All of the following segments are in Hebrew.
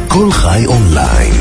כל חי אונליין,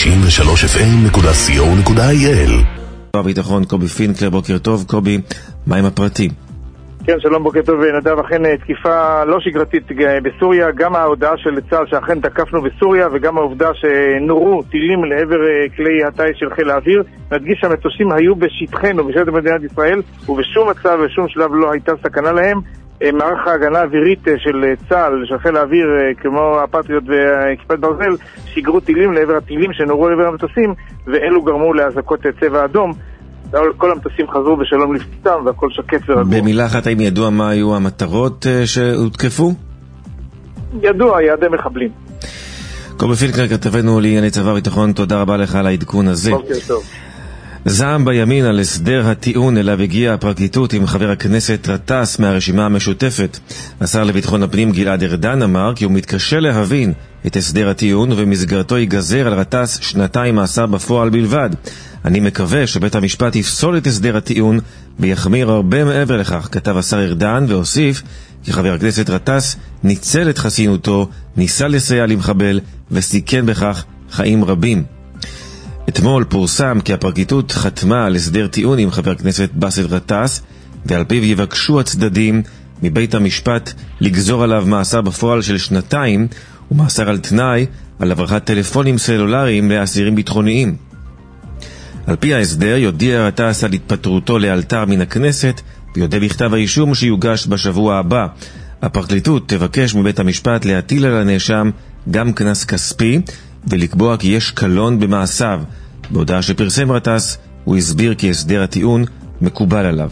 93fm.co.il. הביטחון קובי פינקלר, בוקר טוב. קובי, מה עם הפרטים? כן, שלום, בוקר טוב נדב. אכן תקיפה לא שגרתית בסוריה, גם ההודעה של צה"ל שאכן תקפנו בסוריה וגם העובדה שנורו טילים לעבר כלי הטייס של חיל האוויר. נדגיש שהמטוסים היו בשטחנו, בשטח מדינת ישראל, ובשום מצב ושום שלב לא הייתה סכנה להם. מערך ההגנה האווירית של צה"ל, של חיל האוויר, כמו הפטריוט וכיפת ברזל, שיגרו טילים לעבר הטילים שנורו לעבר המטוסים, ואלו גרמו להזעקות צבע אדום. כל המטוסים חזרו בשלום לפתיתם והכל שקט ורגוע. במילה אחת, האם ידוע מה היו המטרות שהותקפו? ידוע, יעדי מחבלים. קובי פינקלר, כתבנו לענייני צבא ביטחון, תודה רבה לך על העדכון הזה. בוקר טוב. זעם בימין על הסדר הטיעון אליו הגיעה הפרקליטות עם חבר הכנסת רטס מהרשימה המשותפת. השר לביטחון הפנים גלעד ארדן אמר כי הוא מתקשה להבין את הסדר הטיעון ובמסגרתו ייגזר על רטס 2 מאסר בפועל בלבד. אני מקווה שבית המשפט יפסול את הסדר הטיעון ויחמיר הרבה מעבר לכך, כתב השר ארדן, והוסיף כי חבר הכנסת רטס ניצל את חסינותו, ניסה לסייע למחבל וסיכן בכך חיים רבים. אתמול פורסם כי הפרקליטות חתמה על הסדר טיעון עם חבר הכנסת באסל גטאס, ועל פיו יבקשו הצדדים מבית המשפט לגזור עליו מאסר בפועל של 2 ומאסר על תנאי על הברחת טלפונים סלולריים לאסירים ביטחוניים. על פי ההסדר יודיע גטאס על התפטרותו לאלתר מן הכנסת ויודה בכתב האישום שיוגש בשבוע הבא. הפרקליטות תבקש מבית המשפט להטיל על הנאשם גם קנס כספי ולקבוע כי יש קלון במעשיו. בהודעה שפרסם רטס הוא הסביר כי הסדר הטיעון מקובל עליו.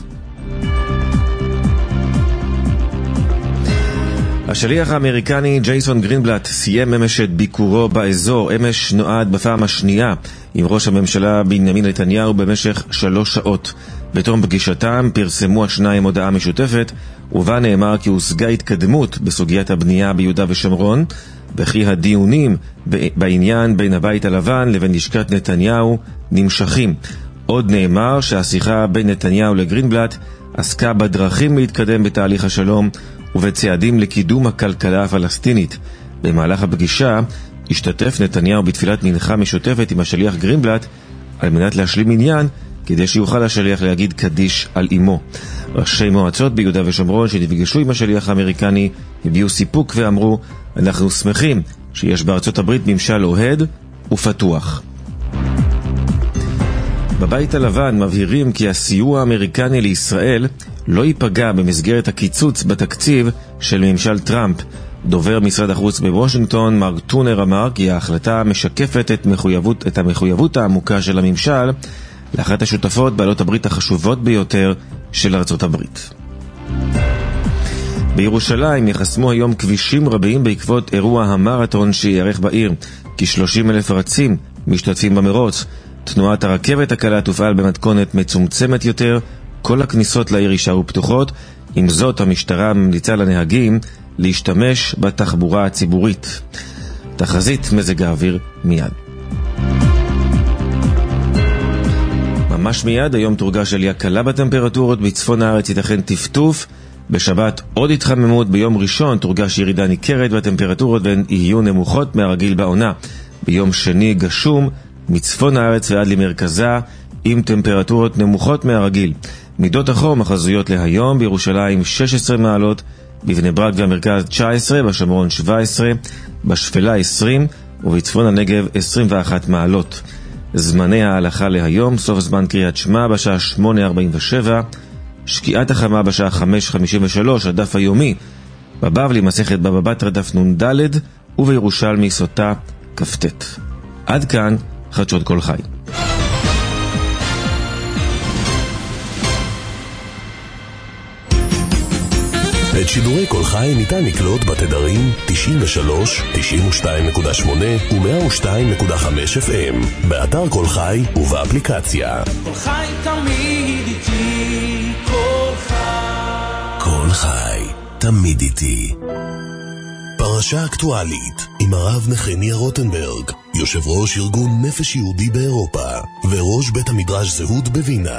השליח האמריקני ג'ייסון גרינבלט סיים אמש את ביקורו באזור. אמש נועד בפעם השנייה עם ראש הממשלה בנימין נתניהו במשך 3 שעות. בתום פגישתם פרסמו השניים הודעה משותפת ובה נאמר כי הושגה התקדמות בסוגיית הבנייה ביהודה ושומרון וכי הדיונים בעניין בין הבית הלבן לבין לשכת נתניהו נמשכים. עוד נאמר שהשיחה בין נתניהו לגרינבלט עסקה בדרכים להתקדם בתהליך השלום ובצעדים לקידום הכלכלה הפלסטינית. במהלך הפגישה השתתף נתניהו בתפילת מנחה משותפת עם השליח גרינבלט על מנת להשלים עניין כדי שיוכל השליח להגיד קדיש על אמו. ראשי מועצות ביהודה ושומרון שנפגשו עם השליח האמריקני הביאו סיפוק ואמרו, אנחנו שמחים שיש בארצות הברית ממשל אוהד ופתוח. בבית הלבן מבהירים כי הסיוע האמריקני לישראל לא ייפגע במסגרת הקיצוץ בתקציב של ממשל טראמפ. דובר משרד החוץ בוושינגטון מרק טונר אמר כי ההחלטה משקפת את המחויבות העמוקה של הממשל לאחת השותפות בעלות הברית החשובות ביותר של ארצות הברית. בירושלים יחסמו היום כבישים רבים בעקבות אירוע המרתון שיערך בעיר. כ-30,000 רצים משתתפים במרוץ. תנועת הרכבת הקלה תופעל במתכונת מצומצמת יותר, כל הכניסות לעיר יישארו פתוחות. עם זאת, המשטרה ממליצה לנהגים להשתמש בתחבורה הציבורית. תחזית מזג האוויר מיד. ממש מיד, היום תורגש עלייה קלה בטמפרטורות, בצפון הארץ ייתכן טפטוף, בשבת עוד התחממות, ביום ראשון תורגש ירידה ניכרת בטמפרטורות והן יהיו נמוכות מהרגיל בעונה. ביום שני גשום מצפון הארץ ועד למרכזה עם טמפרטורות נמוכות מהרגיל. מידות החום החזויות להיום: בירושלים 16 מעלות, בבני ברק והמרכז 19, בשומרון 17, בשפלה 20 ובצפון הנגב 21 מעלות. זמני ההלכה להיום: סוף זמן קריאת שמע בשעה 8:47, שקיעת החמה בשעה 5:53, הדף היומי בבבלי מסכת בבא בתרא דף נ"ד ובירושלמי סוטה כ"ט. עד כאן חדשות כל חי. את שידורי כל חי ניתן לקלוט בתדרים 93, 92.8 ו-102.5 FM, באתר כל חי ובאפליקציה. כל חי תמיד איתי, כל חי. כל חי תמיד איתי. פרשה אקטואלית עם הרב נחמיה רוטנברג, יושב ראש ארגון נפש יהודי באירופה וראש בית המדרש זהות בווינה.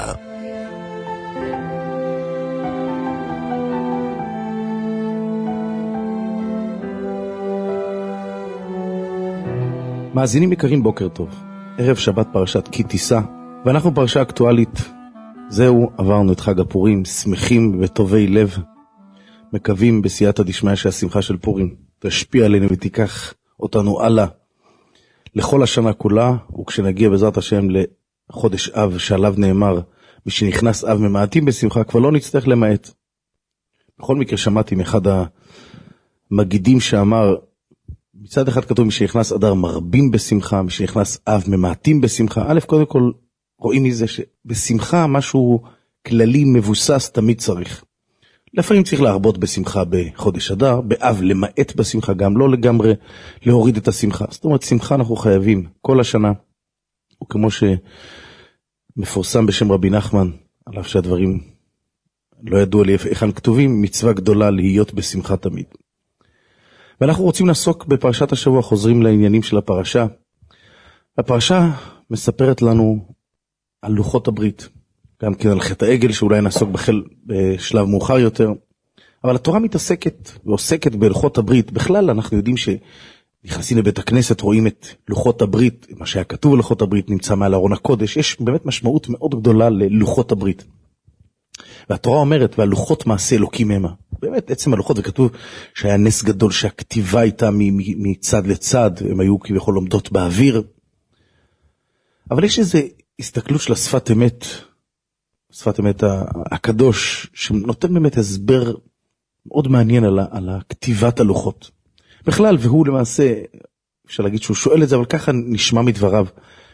מאזינים יקרים, בוקר טוב. ערב שבת פרשת כי תישא, ואנחנו פרשה אקטואלית. זהו, עברנו את חג הפורים, שמחים וטובי לב. מקווים בסייעתא דשמיא שהשמחה של פורים תשפיע עלינו ותיקח אותנו הלאה לכל השנה כולה, וכשנגיע בעזרת השם לחודש אב שעליו נאמר, משנכנס אב ממעטים בשמחה, כבר לא נצטרך למעט. בכל מקרה שמעתי מאחד המגידים שאמר, מצד אחד כתוב משנכנס אדר מרבים בשמחה, משנכנס אב ממעטים בשמחה. א', קודם כל רואים מזה שבשמחה משהו כללי מבוסס תמיד צריך. לפעמים צריך להרבות בשמחה בחודש אדר, באב למעט בשמחה, גם לא לגמרי להוריד את השמחה. זאת אומרת, שמחה אנחנו חייבים כל השנה, וכמו שמפורסם בשם רבי נחמן, על אף שהדברים לא ידוע לי היכן כתובים, מצווה גדולה להיות בשמחה תמיד. ואנחנו רוצים לעסוק בפרשת השבוע, חוזרים לעניינים של הפרשה. הפרשה מספרת לנו על לוחות הברית, גם כן על חטא העגל שאולי נעסוק בשלב מאוחר יותר, אבל התורה מתעסקת ועוסקת בלוחות הברית. בכלל אנחנו יודעים שנכנסים לבית הכנסת, רואים את לוחות הברית, מה שהיה כתוב ללוחות הברית נמצא מעל ארון הקודש, יש באמת משמעות מאוד גדולה ללוחות הברית. והתורה אומרת, והלוחות מעשה אלוקים המה. באמת, עצם הלוחות, וכתוב שהיה נס גדול שהכתיבה הייתה מצד לצד, הם היו כביכול עומדות באוויר. אבל יש איזו הסתכלות של השפת אמת, שפת אמת הקדוש, שנותן באמת הסבר מאוד מעניין על הכתיבת הלוחות. בכלל, והוא למעשה, אפשר להגיד שהוא שואל את זה, אבל ככה נשמע מדבריו.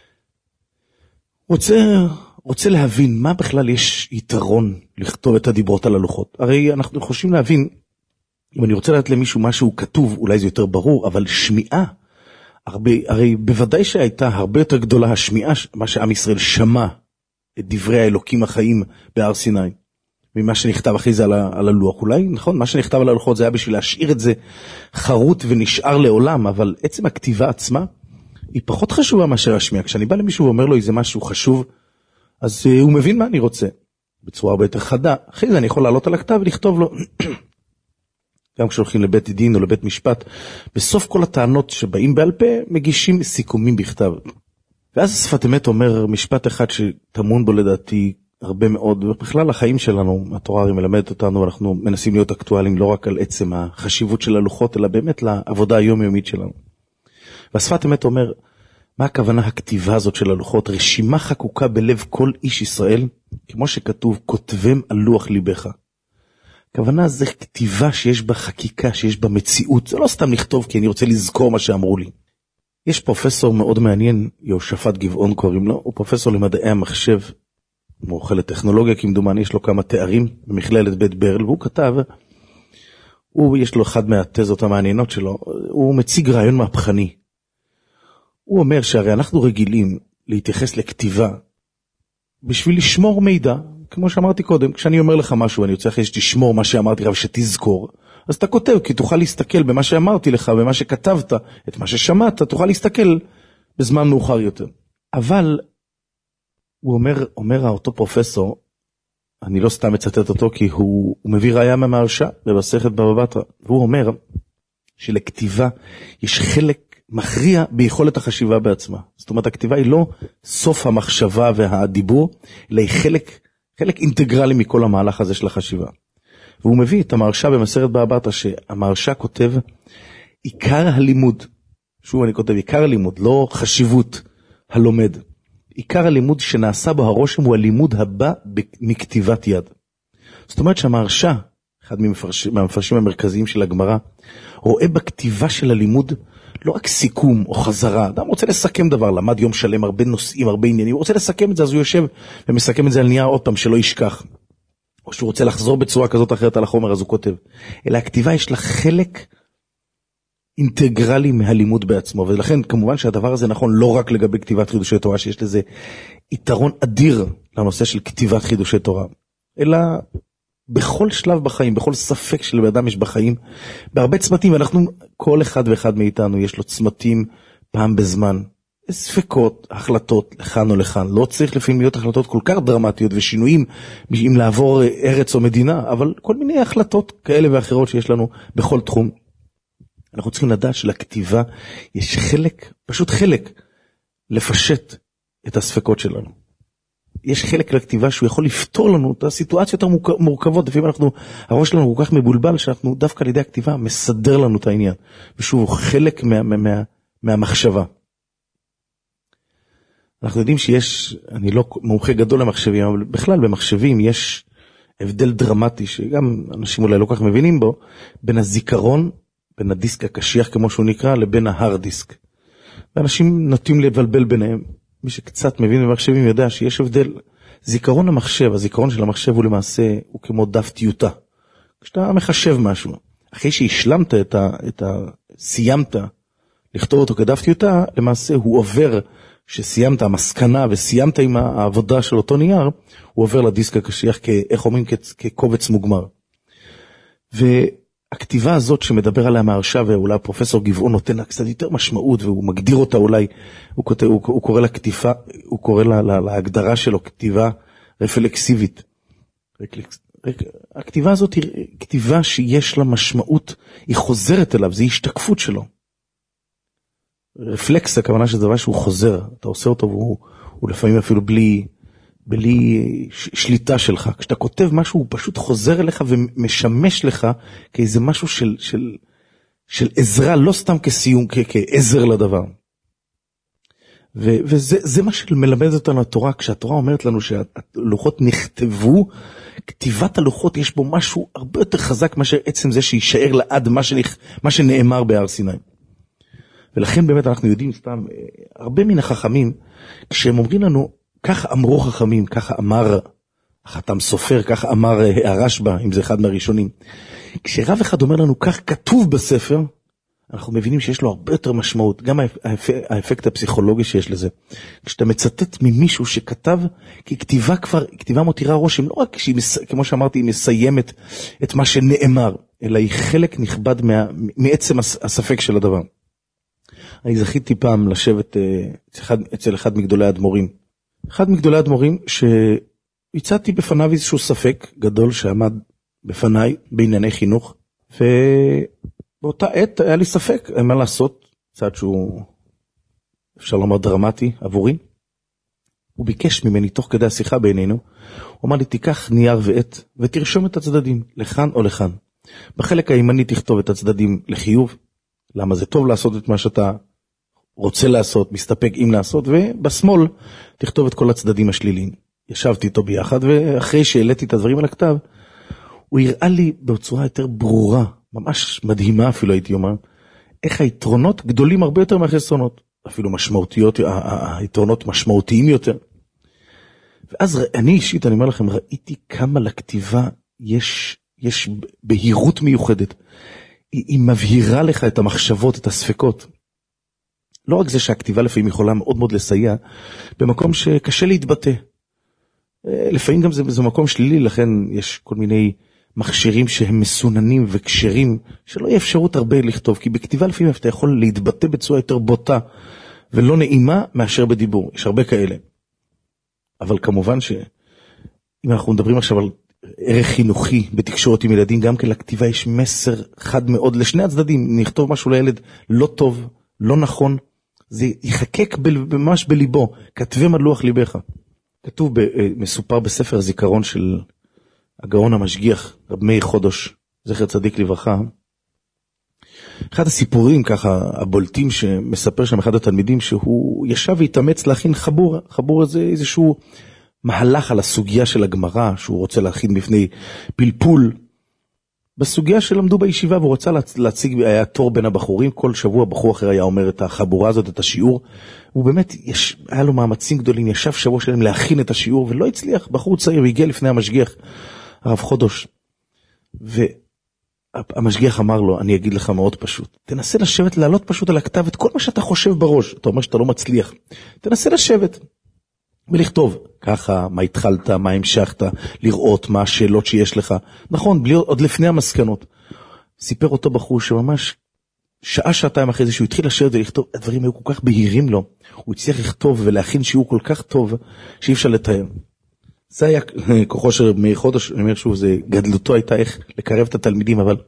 רוצה להבין מה בכלל יש יתרון לכתוב את הדיברות על הלוחות. הרי אנחנו חושבים להבין, אם אני רוצה לדעת למישהו משהו כתוב, אולי זה יותר ברור, אבל שמיעה, הרי בוודאי שהייתה הרבה יותר גדולה השמיעה, מה שעם ישראל שמע את דברי האלוקים החיים בהר סיני, ממה שנכתב אחרי זה על הלוח. אולי, נכון, מה שנכתב על הלוחות זה היה בשביל להשאיר את זה חרוט ונשאר לעולם, אבל עצם הכתיבה עצמה היא פחות חשובה מאשר השמיעה. כשאני בא למישהו ואומר לו איזה משהו חשוב, אז הוא מבין מה אני רוצה, בצורה הרבה יותר חדה. אחרי זה אני יכול לעלות על הכתב ולכתוב לו, גם כשהולכים לבית דין או לבית משפט, בסוף כל הטענות שבאים בעל פה, מגישים סיכומים בכתב. ואז שפת אמת אומר משפט אחד שתמון בו לדעתי הרבה מאוד, ובכלל החיים שלנו, התורה הרי מלמדת אותנו, אנחנו מנסים להיות אקטואליים לא רק על עצם החשיבות של הלוחות, אלא באמת לעבודה היומיומית שלנו. והשפת אמת אומר, מה הכוונה הכתיבה הזאת של הלוחות? רשימה חקוקה בלב כל איש ישראל, כמו שכתוב, כותבם על לוח ליבך. הכוונה זה כתיבה שיש בה חקיקה, שיש בה מציאות. זה לא סתם לכתוב כי אני רוצה לזכור מה שאמרו לי. יש פרופסור מאוד מעניין, יהושפט גבעון קוראים לו, הוא פרופסור למדעי המחשב, מומחה לטכנולוגיה, כמדומני, יש לו כמה תארים במכללת בית ברל, והוא כתב, יש לו אחד מהתזות המעניינות שלו, הוא מציג רעיון מהפכני. הוא אומר שהרי אנחנו רגילים להתייחס לכתיבה בשביל לשמור מידע, כמו שאמרתי קודם, כשאני אומר לך משהו, אני רוצה אחרי שתשמור מה שאמרתי לך ושתזכור, אז אתה כותב, כי תוכל להסתכל במה שאמרתי לך, במה שכתבת, את מה ששמעת, תוכל להסתכל בזמן מאוחר יותר. אבל, הוא אומר אותו פרופסור, אני לא סתם מצטט אותו, כי הוא מביא ראיה מהמהרש"א במסכת בבא בתרא, והוא אומר שלכתיבה יש חלק מכריע ביכולת החשיבה בעצמה. זאת אומרת, הכתיבה היא לא סוף המחשבה והדיבור, אלא היא חלק אינטגרלי מכל המהלך הזה של החשיבה. והוא מביא את המהרש"א במסכת בבא בתרא, שהמהרש"א כותב, עיקר הלימוד, שוב אני כותב, עיקר הלימוד, לא חשיבות הלומד, עיקר הלימוד שנעשה בו הרושם הוא הלימוד הבא מכתיבת יד. זאת אומרת שהמהרש"א, אחד מהמפרשים המרכזיים של הגמרא, רואה בכתיבה של הלימוד לא רק סיכום או חזרה. אדם רוצה לסכם דבר, למד יום שלם הרבה נושאים, הרבה עניינים, הוא רוצה לסכם את זה, אז הוא יושב ומסכם את זה על נייר עוד פעם, שלא ישכח. או שהוא רוצה לחזור בצורה כזאת אחרת על החומר, אז הוא כותב. אלא הכתיבה יש לה חלק אינטגרלי מהלימוד בעצמו, ולכן כמובן שהדבר הזה נכון לא רק לגבי כתיבת חידושי תורה, שיש לזה יתרון אדיר לנושא של כתיבת חידושי תורה, אלא בכל שלב בחיים, בכל ספק של אדם יש בחיים, בהרבה צמתים, ואנחנו, כל אחד ואחד מאיתנו יש לו צמתים פעם בזמן, ספקות, החלטות לכאן או לכאן, לא צריך לפעמים להיות החלטות כל כך דרמטיות ושינויים, אם לעבור ארץ או מדינה, אבל כל מיני החלטות כאלה ואחרות שיש לנו בכל תחום. אנחנו צריכים לדעת שלכתיבה יש חלק, פשוט חלק, לפשט את הספקות שלנו. יש חלק לכתיבה שהוא יכול לפתור לנו את הסיטואציות המורכבות, לפעמים הראש שלנו כל כך מבולבל, שאנחנו דווקא על ידי הכתיבה מסדר לנו את העניין. ושוב, הוא חלק מהמחשבה. אנחנו יודעים שיש, אני לא מומחה גדול למחשבים, אבל בכלל במחשבים יש הבדל דרמטי, שגם אנשים אולי לא כך מבינים בו, בין הזיכרון, בין הדיסק הקשיח כמו שהוא נקרא, לבין ההארד דיסק. ואנשים נוטים לבלבל ביניהם. מי שקצת מבין במחשבים יודע שיש הבדל. זיכרון המחשב, הזיכרון של המחשב הוא למעשה, הוא כמו דף טיוטה. כשאתה מחשב משהו, אחרי שהשלמת סיימת לכתוב אותו כדף טיוטה, למעשה הוא עובר, שסיימת המסקנה וסיימת עם העבודה של אותו נייר, הוא עובר לדיסק הקשיח, איך אומרים, כקובץ מוגמר. והכתיבה הזאת שמדבר עליה מהרשע, ואולי פרופסור גבעון נותן לה קצת יותר משמעות, והוא מגדיר אותה אולי, הוא קורא לה כתיבה, הוא קורא לה להגדרה שלו כתיבה רפלקסיבית. הכתיבה הזאת היא כתיבה שיש לה משמעות, היא חוזרת אליו, זה השתקפות שלו. רפלקס, הכוונה שזה דבר שהוא חוזר, אתה עושה אותו והוא לפעמים אפילו בלי שליטה שלך. כשאתה כותב משהו, הוא פשוט חוזר אליך ומשמש לך כאיזה משהו של עזרה, לא סתם כסיום, כעזר לדבר. וזה מה שמלמד אותנו התורה, כשהתורה אומרת לנו שהלוחות נכתבו, כתיבת הלוחות יש בו משהו הרבה יותר חזק מאשר עצם זה שישאר לעד מה שנאמר בהר סיני. ולכן באמת אנחנו יודעים סתם, הרבה מן החכמים, כשהם אומרים לנו, כך אמרו חכמים, כך אמר החתם סופר, כך אמר הרשב"א, אם זה אחד מהראשונים. כשרב אחד אומר לנו, כך כתוב בספר, אנחנו מבינים שיש לו הרבה יותר משמעות, גם האפקט הפסיכולוגי שיש לזה. כשאתה מצטט ממישהו שכתב, כי כתיבה מותירה רושם, לא רק כמו שאמרתי, היא מסיימת את מה שנאמר, אלא היא חלק נכבד מעצם הספק של הדבר. אני זכיתי פעם לשבת אצל אחד מגדולי האדמו"רים. אחד מגדולי האדמו"רים שהצעתי בפניו איזשהו ספק גדול שעמד בפניי בענייני חינוך, ובאותה עת היה לי ספק מה לעשות, צעד שהוא אפשר לומר דרמטי עבורי. הוא ביקש ממני תוך כדי השיחה בינינו, הוא אמר לי תיקח נייר ועט ותרשום את הצדדים לכאן או לכאן. בחלק הימני תכתוב את הצדדים לחיוב, למה זה טוב לעשות את מה שאתה רוצה לעשות, מסתפק אם לעשות, ובשמאל תכתוב את כל הצדדים השליליים. ישבתי איתו ביחד, ואחרי שהעליתי את הדברים על הכתב, הוא הראה לי בצורה יותר ברורה, ממש מדהימה אפילו הייתי אומר, איך היתרונות גדולים הרבה יותר מהחסרונות, אפילו משמעותיות, היתרונות משמעותיים יותר. ואז אני אישית, אני אומר לכם, ראיתי כמה לכתיבה יש בהירות מיוחדת. היא מבהירה לך את המחשבות, את הספקות. לא רק זה שהכתיבה לפעמים יכולה מאוד מאוד לסייע, במקום שקשה להתבטא. לפעמים גם זה מקום שלילי, לכן יש כל מיני מכשירים שהם מסוננים וקשרים, שלא יהיה אפשרות הרבה לכתוב, כי בכתיבה לפעמים אתה יכול להתבטא בצורה יותר בוטה, ולא נעימה מאשר בדיבור. יש הרבה כאלה. אבל כמובן שאם אנחנו מדברים עכשיו על ערך חינוכי בתקשורת עם ילדים, גם כן לכתיבה יש מסר חד מאוד לשני הצדדים. נכתוב משהו לילד לא טוב, לא נכון, זה יחקק ממש בליבו, כתבם על לוח ליבך. כתוב, מסופר בספר הזיכרון של הגאון המשגיח, רב מאיר חודש, זכר צדיק לברכה. אחד הסיפורים ככה, הבולטים שמספר שם אחד התלמידים, שהוא ישב והתאמץ להכין חבור הזה איזשהו מהלך על הסוגיה של הגמרא, שהוא רוצה להכין בפני פלפול, בסוגיה שלמדו בישיבה, והוא רצה להציג, היה תור בין הבחורים, כל שבוע בחור אחר היה אומר את החבורה הזאת, את השיעור, הוא באמת, היה לו מאמצים גדולים, ישב שבוע שלהם להכין את השיעור, ולא הצליח, בחור צעיר, והגיע לפני המשגיח, הרב חודש, והמשגיח אמר לו, אני אגיד לך מאוד פשוט, תנסה לשבת, לעלות פשוט על הכתב, את כל מה שאתה חושב בראש, אתה אומר שאתה לא מצליח, תנסה לשבת, ולכתוב, ככה, מה התחלת, מה המשכת, לראות מה השאלות שיש לך. נכון, עוד לפני המסקנות. סיפר אותו בחור שממש שעתיים אחרי זה שהוא התחיל לשבת ולכתוב, הדברים היו כל כך בהירים לו. הוא הצליח לכתוב ולהכין שיעור כל כך טוב שאי אפשר לתאר. זה היה כוחו של מאיר חודש, אני אומר שוב, גדלותו הייתה איך לקרב את התלמידים, אבל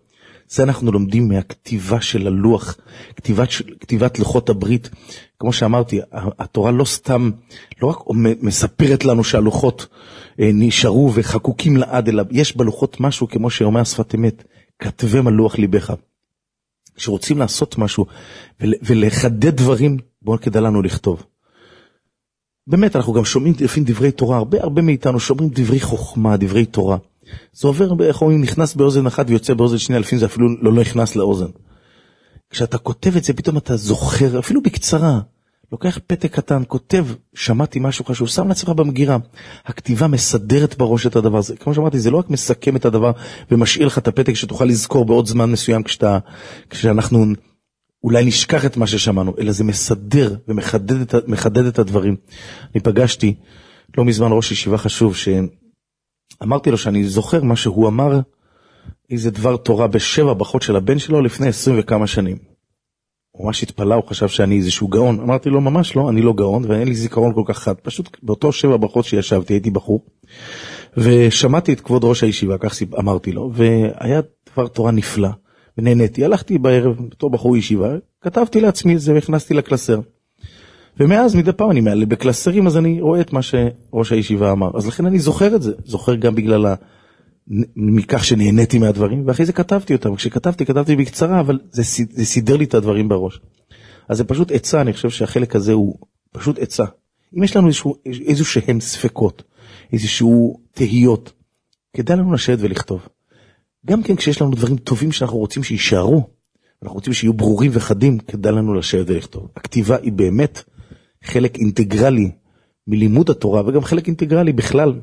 זה אנחנו לומדים מהכתיבה של הלוח, כתיבת לוחות הברית. כמו שאמרתי, התורה לא סתם, לא רק מספרת לנו שהלוחות נשארו וחקוקים לעד, אלא יש בלוחות משהו, כמו שאומר השפת אמת, כתבם על לוח ליבך. כשרוצים לעשות משהו ולחדד דברים, בואו כדאי לנו לכתוב. באמת, אנחנו גם שומעים לפעמים דברי תורה, הרבה מאיתנו שומעים דברי חוכמה, דברי תורה. זה עובר, איך אומרים, נכנס באוזן אחת ויוצא באוזן שנייה, לפעמים זה אפילו לא נכנס לאוזן. כשאתה כותב את זה, פתאום אתה זוכר, אפילו בקצרה, לוקח פתק קטן, כותב, שמעתי משהו חשוב, שם לעצמך במגירה. הכתיבה מסדרת בראש את הדבר הזה. כמו שאמרתי, זה לא רק מסכם את הדבר ומשאיר לך את הפתק שתוכל לזכור בעוד זמן מסוים כשאנחנו אולי נשכח את מה ששמענו, אלא זה מסדר ומחדד את הדברים. אני פגשתי לא מזמן ראש ישיבה חשוב שאמרתי לו שאני זוכר מה שהוא אמר, איזה דבר תורה בשבע ברכות של הבן שלו לפני 20 וכמה שנים. הוא ממש התפלא, הוא חשב שאני איזשהו גאון. אמרתי לו, ממש לא, אני לא גאון, ואין לי זיכרון כל כך חד. פשוט באותו 7 ברכות שישבתי, הייתי בחור, ושמעתי את כבוד ראש הישיבה, כך אמרתי לו, והיה דבר תורה נפלא, ונהניתי. הלכתי בערב, בתור בחור ישיבה, כתבתי לעצמי את זה, והכנסתי לקלסר. ומאז מדי פעם אני מעלה בקלסרים, אז אני רואה את מה שראש הישיבה אמר. אז לכן אני זוכר את זה, זוכר גם בגלל מכך שנהניתי מהדברים, ואחרי זה כתבתי אותם. כשכתבתי בקצרה, אבל זה סידר לי את הדברים בראש. אז זה פשוט עצה, אני חושב שהחלק הזה הוא פשוט עצה. אם יש לנו איזשהם ספקות, איזשהו תהיות, כדאי לנו לשבת ולכתוב. גם כן כשיש לנו דברים טובים שאנחנו רוצים שישארו, אנחנו רוצים שיהיו ברורים וחדים, כדאי לנו לשבת ולכתוב. הכתיבה היא באמת חלק אינטגרלי מלימוד התורה, וגם חלק אינטגרלי בכלל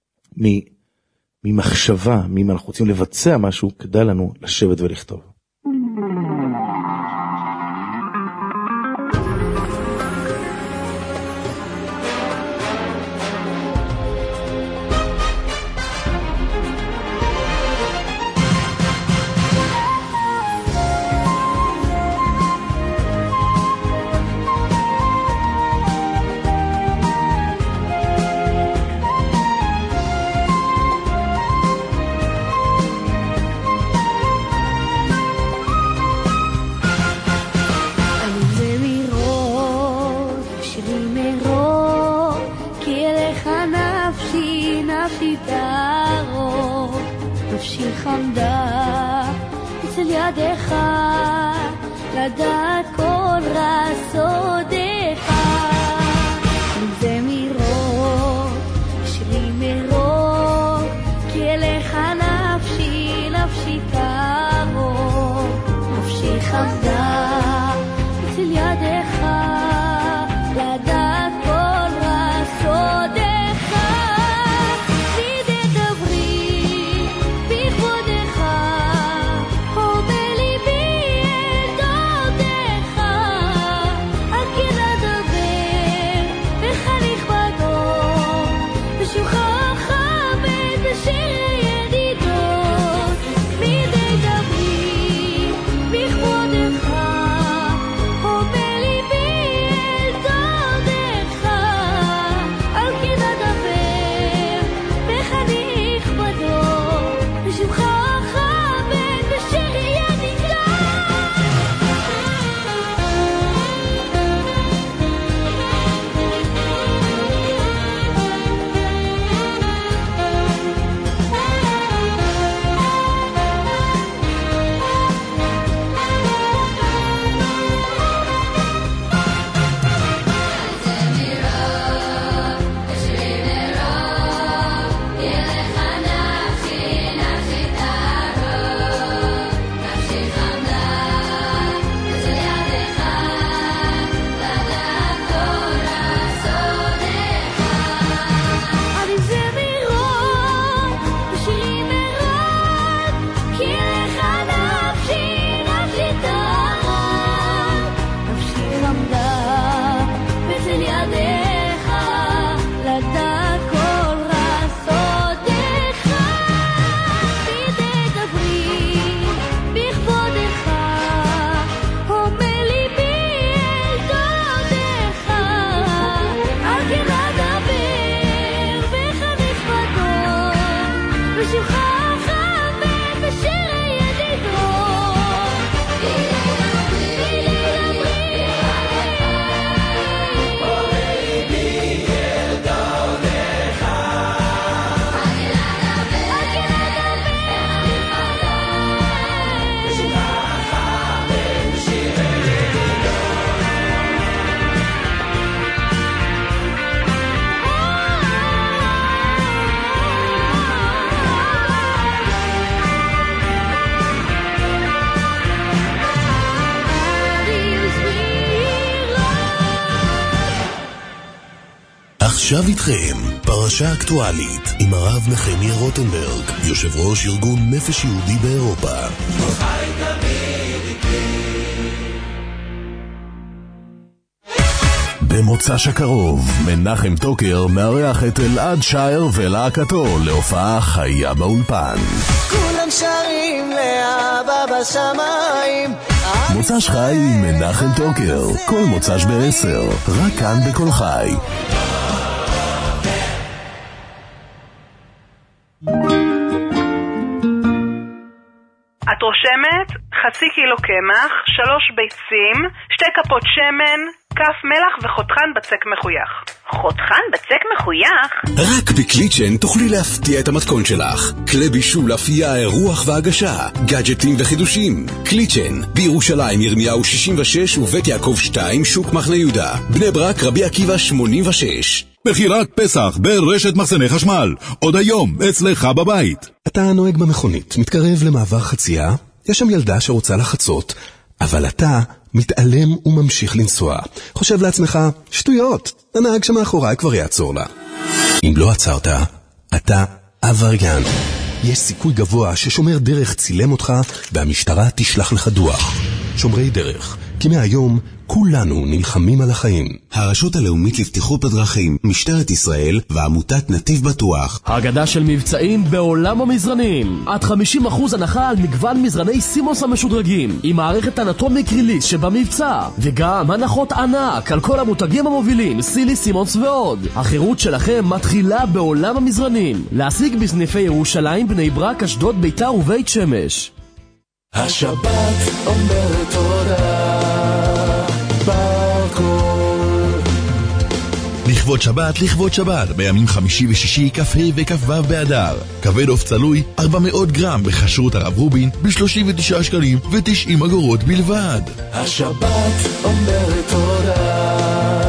ממחשבה, אם אנחנו רוצים לבצע משהו, כדאי לנו לשבת ולכתוב. עכשיו איתכם, פרשה אקטואלית עם הרב נחמיה רוטנברג, יושב ראש ארגון נפש יהודי באירופה. במוצ"ש הקרוב, מנחם טוקר מארח את אלעד שייר ולהקתו להופעה חיה באולפן. כולם שרים לאבא בשמיים. מוצ"ש חי עם מנחם טוקר, כל מוצ"ש ב-10, רק כאן בכל חי. את רושמת חצי קילו קמח, 3 ביצים, 2 כפות שמן, כף מלח וחותכן בצק מחוייך. חותכן בצק מחוייך? רק בקליצ'ן תוכלי להפתיע את המתכון שלך. כלי בישול, אפייה, אירוח והגשה, גאדג'טים וחידושים. קליצ'ן, בירושלים ירמיהו 66 ובית יעקב 2 שוק מחנה יהודה. בני ברק רבי עקיבא 86. בחירת פסח ברשת מחסני חשמל, עוד היום אצלך בבית. אתה נוהג במכונית, מתקרב למעבר חצייה, יש שם ילדה שרוצה לחצות, אבל אתה מתעלם וממשיך לנסוע. חושב לעצמך, שטויות, הנהג שמאחוריי כבר יעצור לה. אם לא עצרת, אתה עבריין. יש סיכוי גבוה ששומר דרך צילם אותך והמשטרה תשלח לך דוח. שומרי דרך, כי מהיום כולנו נלחמים על החיים. הרשות הלאומית לבטיחות בדרכים, משטרת ישראל ועמותת נתיב בטוח. הגדה של מבצעים בעולם המזרנים. עד 50% הנחה על מגוון מזרני סימוס המשודרגים, עם מערכת אנטומיק ריליס שבמבצע, וגם הנחות ענק על כל המותגים המובילים, סילי, סימוס ועוד. החירות שלכם מתחילה בעולם המזרנים. להשיג בסניפי ירושלים, בני ברק, אשדוד, ביתר ובית שמש. השבת אומרת תודה ברקול. לכבוד שבת, בימים חמישי ושישי, כ"ה וכ"ו באדר. כבד עוף צלוי, 400 גרם בכשרות הרב רובין, ב-39 שקלים ו90 אגורות בלבד. השבת אומרת תודה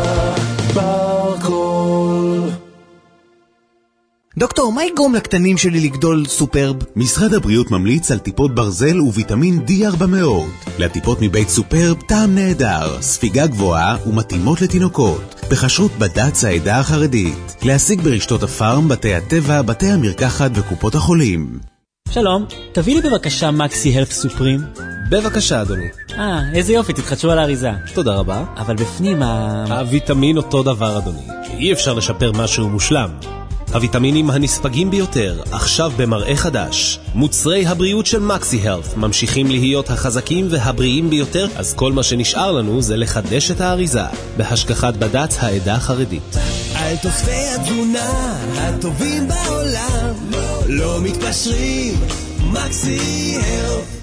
ברקול. דוקטור, מה יגרום לקטנים שלי לגדול סופרב? משרד הבריאות ממליץ על טיפות ברזל וויטמין D400. לטיפות מבית סופרב טעם נהדר, ספיגה גבוהה ומתאימות לתינוקות. בכשרות בד"ץ העדה החרדית. להשיג ברשתות הפארם, בתי הטבע, בתי המרקחת וקופות החולים. שלום, תביא לי בבקשה מקסי הלף סופרים. בבקשה אדוני. איזה יופי, תתחדשו על האריזה. תודה רבה. אבל בפנים הוויטמין אותו דבר אדוני. אי אפשר לשפר משהו מושלם. הוויטמינים הנספגים ביותר, עכשיו במראה חדש. מוצרי הבריאות של מקסי הלף ממשיכים להיות החזקים והבריאים ביותר, אז כל מה שנשאר לנו זה לחדש את האריזה. בהשגחת בד"ץ העדה החרדית. על תוספי התזונה הטובים בעולם, לא מתפשרים, מקסי הלף.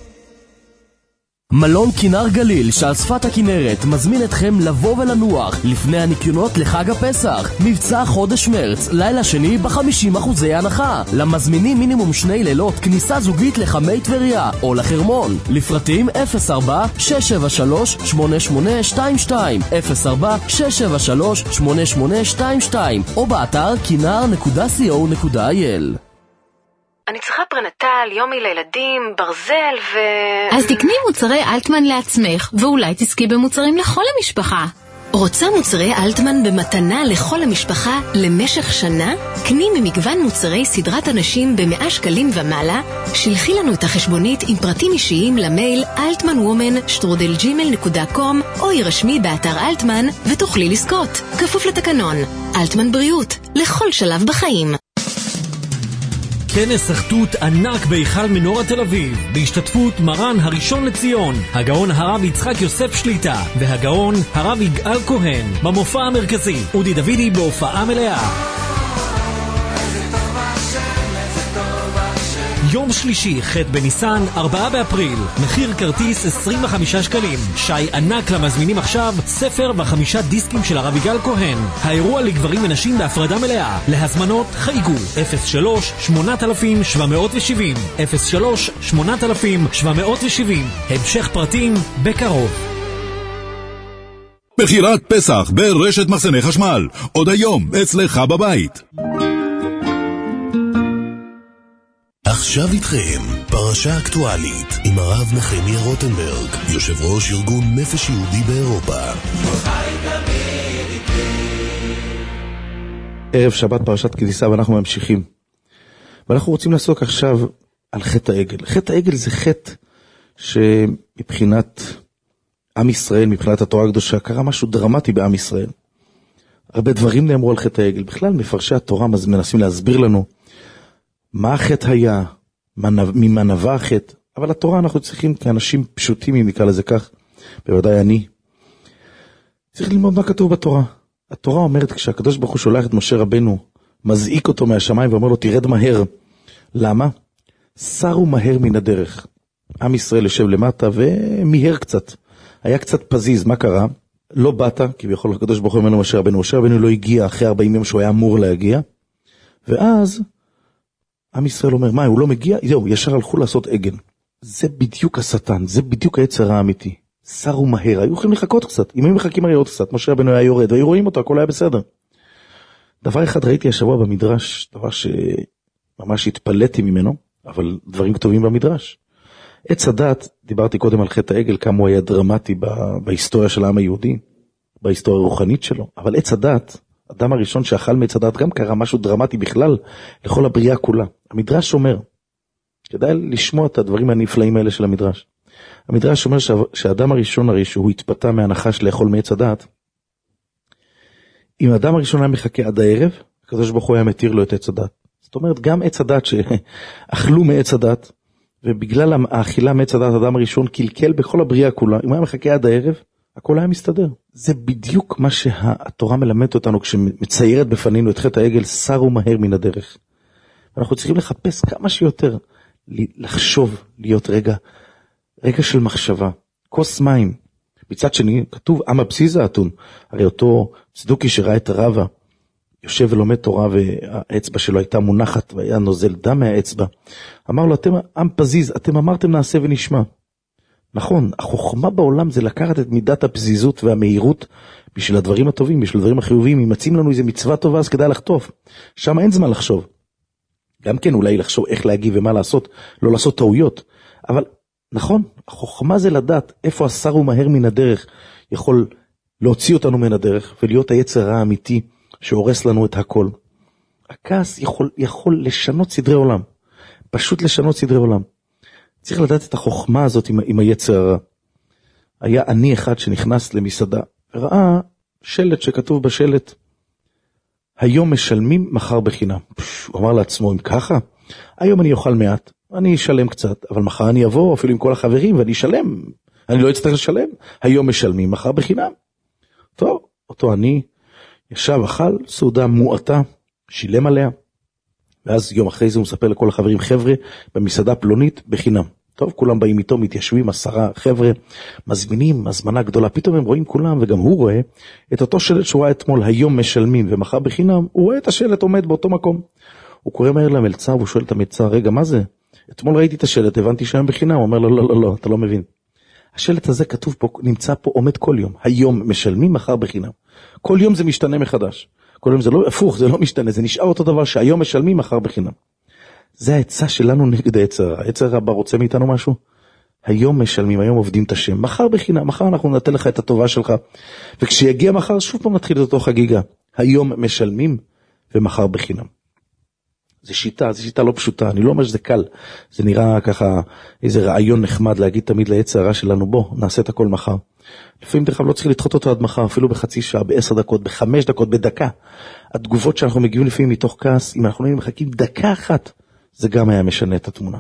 מלון כינר גליל שעל שפת הכנרת מזמין אתכם לבוא ולנוח לפני הניקיונות לחג הפסח. מבצע חודש מרץ, לילה שני ב50% הנחה. למזמינים מינימום 2 לילות כניסה זוגית לחמי טבריה או לחרמון. לפרטים 04-673-8822 04-673-8822 או באתר כינר.co.il. אני צריכה פרנטל, יומי לילדים, ברזל אז תקני מוצרי אלטמן לעצמך, ואולי תזכי במוצרים לכל המשפחה. רוצה מוצרי אלטמן במתנה לכל המשפחה למשך שנה? קני ממגוון מוצרי סדרת אנשים ב100 שקלים ומעלה, שלחי לנו את החשבונית עם פרטים אישיים למייל altmanwoman@gmail.com או ירשמי באתר אלטמן ותוכלי לזכות. כפוף לתקנון. אלטמן בריאות, לכל שלב בחיים. כנס אחדות ענק בהיכל מנורה תל אביב, בהשתתפות מרן הראשון לציון, הגאון הרב יצחק יוסף שליטה, והגאון הרב יגאל כהן. במופע המרכזי, אודי דוידי בהופעה מלאה. יום שלישי, ח' בניסן, 4 באפריל. מחיר כרטיס 25 שקלים. שי ענק למזמינים עכשיו, ספר ו5 דיסקים של הרב יגאל כהן. האירוע לגברים ונשים בהפרדה מלאה. להזמנות חייגו 03-8070 03-8070. המשך פרטים בקרוב. בחירת פסח ברשת מחסני חשמל, עוד היום אצלך בבית. עכשיו איתכם, פרשה אקטואלית עם הרב נחמיה רוטנברג, יושב ראש ארגון נפש יהודי באירופה. ערב שבת פרשת כי תישא ואנחנו ממשיכים. ואנחנו רוצים לעסוק עכשיו על חטא העגל. חטא העגל זה חטא שמבחינת עם ישראל, מבחינת התורה הקדושה, קרה משהו דרמטי בעם ישראל. הרבה דברים נאמרו על חטא העגל. בכלל מפרשי התורה מנסים להסביר לנו מה החטא היה, ממה נבע החטא. אבל התורה אנחנו צריכים כאנשים פשוטים, אם נקרא לזה כך, בוודאי אני, צריך ללמוד מה כתוב בתורה. התורה אומרת, כשהקדוש ברוך הוא שולח את משה רבנו, מזעיק אותו מהשמיים ואומר לו, תרד מהר. למה? סרו מהר מן הדרך. עם ישראל יושב למטה ומיהר קצת. היה קצת פזיז, מה קרה? לא באת, כביכול הקדוש ברוך הוא אומר למשה רבנו, משה רבנו לא הגיע אחרי 40 יום שהוא היה אמור להגיע, ואז עם ישראל אומר, מה, הוא לא מגיע? זהו, ישר הלכו לעשות עגל. זה בדיוק השטן, זה בדיוק היצר האמיתי. סרו מהר, היו יכולים לחכות קצת, אם היו מחכים הרי עוד קצת, משה רבנו היה יורד, והיו רואים אותו, הכל היה בסדר. דבר אחד ראיתי השבוע במדרש, דבר שממש התפלאתי ממנו, אבל דברים כתובים במדרש. עץ הדת, דיברתי קודם על חטא העגל, כמה הוא היה דרמטי בהיסטוריה של העם היהודי, בהיסטוריה הרוחנית שלו, אבל עץ הדת, אדם הראשון שאכל מעץ הדת, גם קרה משהו דרמטי בכלל, לכל הבריאה כולה. המדרש אומר, כדאי לשמוע את הדברים הנפלאים האלה של המדרש. המדרש אומר שהאדם הראשון הרי שהוא התפתה מהנחש לאכול מעץ הדת, אם האדם הראשון היה מחכה עד הערב, הקדוש ברוך הוא היה מתיר לו את עץ הדת. זאת אומרת, גם עץ הדת שאכלו מעץ הדת, ובגלל האכילה מעץ הדת, האדם הראשון קלקל בכל הבריאה כולה, אם הוא היה מחכה עד הערב, הכל היה מסתדר. זה בדיוק מה שהתורה מלמדת אותנו, כשמציירת בפנינו את חטא העגל, סרו מהר מן הדרך. אנחנו צריכים לחפש כמה שיותר, לחשוב, להיות רגע של מחשבה, כוס מים. מצד שני, כתוב, עם הבסיס האתון, הרי אותו צדוקי שראה את הרבה, יושב ולומד תורה והאצבע שלו הייתה מונחת והיה נוזל דם מהאצבע. אמר לו, אתם עם פזיז, אתם אמרתם נעשה ונשמע. נכון, החוכמה בעולם זה לקחת את מידת הפזיזות והמהירות בשביל הדברים הטובים, בשביל הדברים החיוביים. אם מצאים לנו איזה מצווה טובה, אז כדאי לחטוף. שם אין זמן לחשוב. גם כן אולי לחשוב איך להגיב ומה לעשות, לא לעשות טעויות. אבל נכון, החוכמה זה לדעת איפה הסרו מהר מן הדרך יכול להוציא אותנו מן הדרך ולהיות היצר האמיתי שהורס לנו את הכל. הכעס יכול לשנות סדרי עולם. פשוט לשנות סדרי עולם. צריך לדעת את החוכמה הזאת עם היצר הרע. היה אני אחד שנכנס למסעדה וראה שלט שכתוב בשלט, היום משלמים מחר בחינם. הוא אמר לעצמו, אם ככה, היום אני אוכל מעט, אני אשלם קצת, אבל מחר אני אבוא אפילו עם כל החברים ואני אשלם. אני לא אצטרך לשלם. היום משלמים מחר בחינם. טוב, אותו אני ישב, אכל, סעודה מועטה, שילם עליה, ואז יום אחרי זה הוא מספר לכל החברים, חבר'ה, במסעדה פלונית בחינם. טוב, כולם באים איתו, מתיישבים, 10 חבר'ה, מזמינים, הזמנה גדולה, פתאום הם רואים כולם, וגם הוא רואה את אותו שלט שהוא ראה אתמול, היום משלמים ומחר בחינם, הוא רואה את השלט עומד באותו מקום. הוא קורא מהר למלצר, והוא שואל את המלצר, רגע, מה זה? אתמול ראיתי את השלט, הבנתי שהיום בחינם, הוא אומר לו, לא, לא, לא, אתה לא מבין. השלט הזה כתוב פה, נמצא פה, עומד כל יום, היום משלמים, מחר בחינם. כל יום זה משתנה מחדש. כל יום זה לא, הפוך, זה לא משתנה, זה נשאר אותו דבר שהיום משלמים, מחר בחינם. זה העצה שלנו נגד היצר. היצר הבא רוצה מאיתנו משהו? היום משלמים, היום עובדים את השם, מחר בחינם, מחר אנחנו נתן לך את הטובה שלך. וכשיגיע מחר, שוב פעם נתחיל את אותו חגיגה. היום משלמים ומחר בחינם. זה שיטה לא פשוטה, אני לא אומר שזה קל, זה נראה ככה איזה רעיון נחמד להגיד תמיד ליצר הרע שלנו, בוא, נעשה את הכל מחר. לפעמים דרך כלל לא צריך לדחות אותו עד מחר, אפילו בחצי שעה, ב10 דקות, ב5 דקות, בדקה. התגובות שאנחנו מגיעים לפעמים מתוך כעס, אם אנחנו מחכים דקה אחת, זה גם היה משנה את התמונה.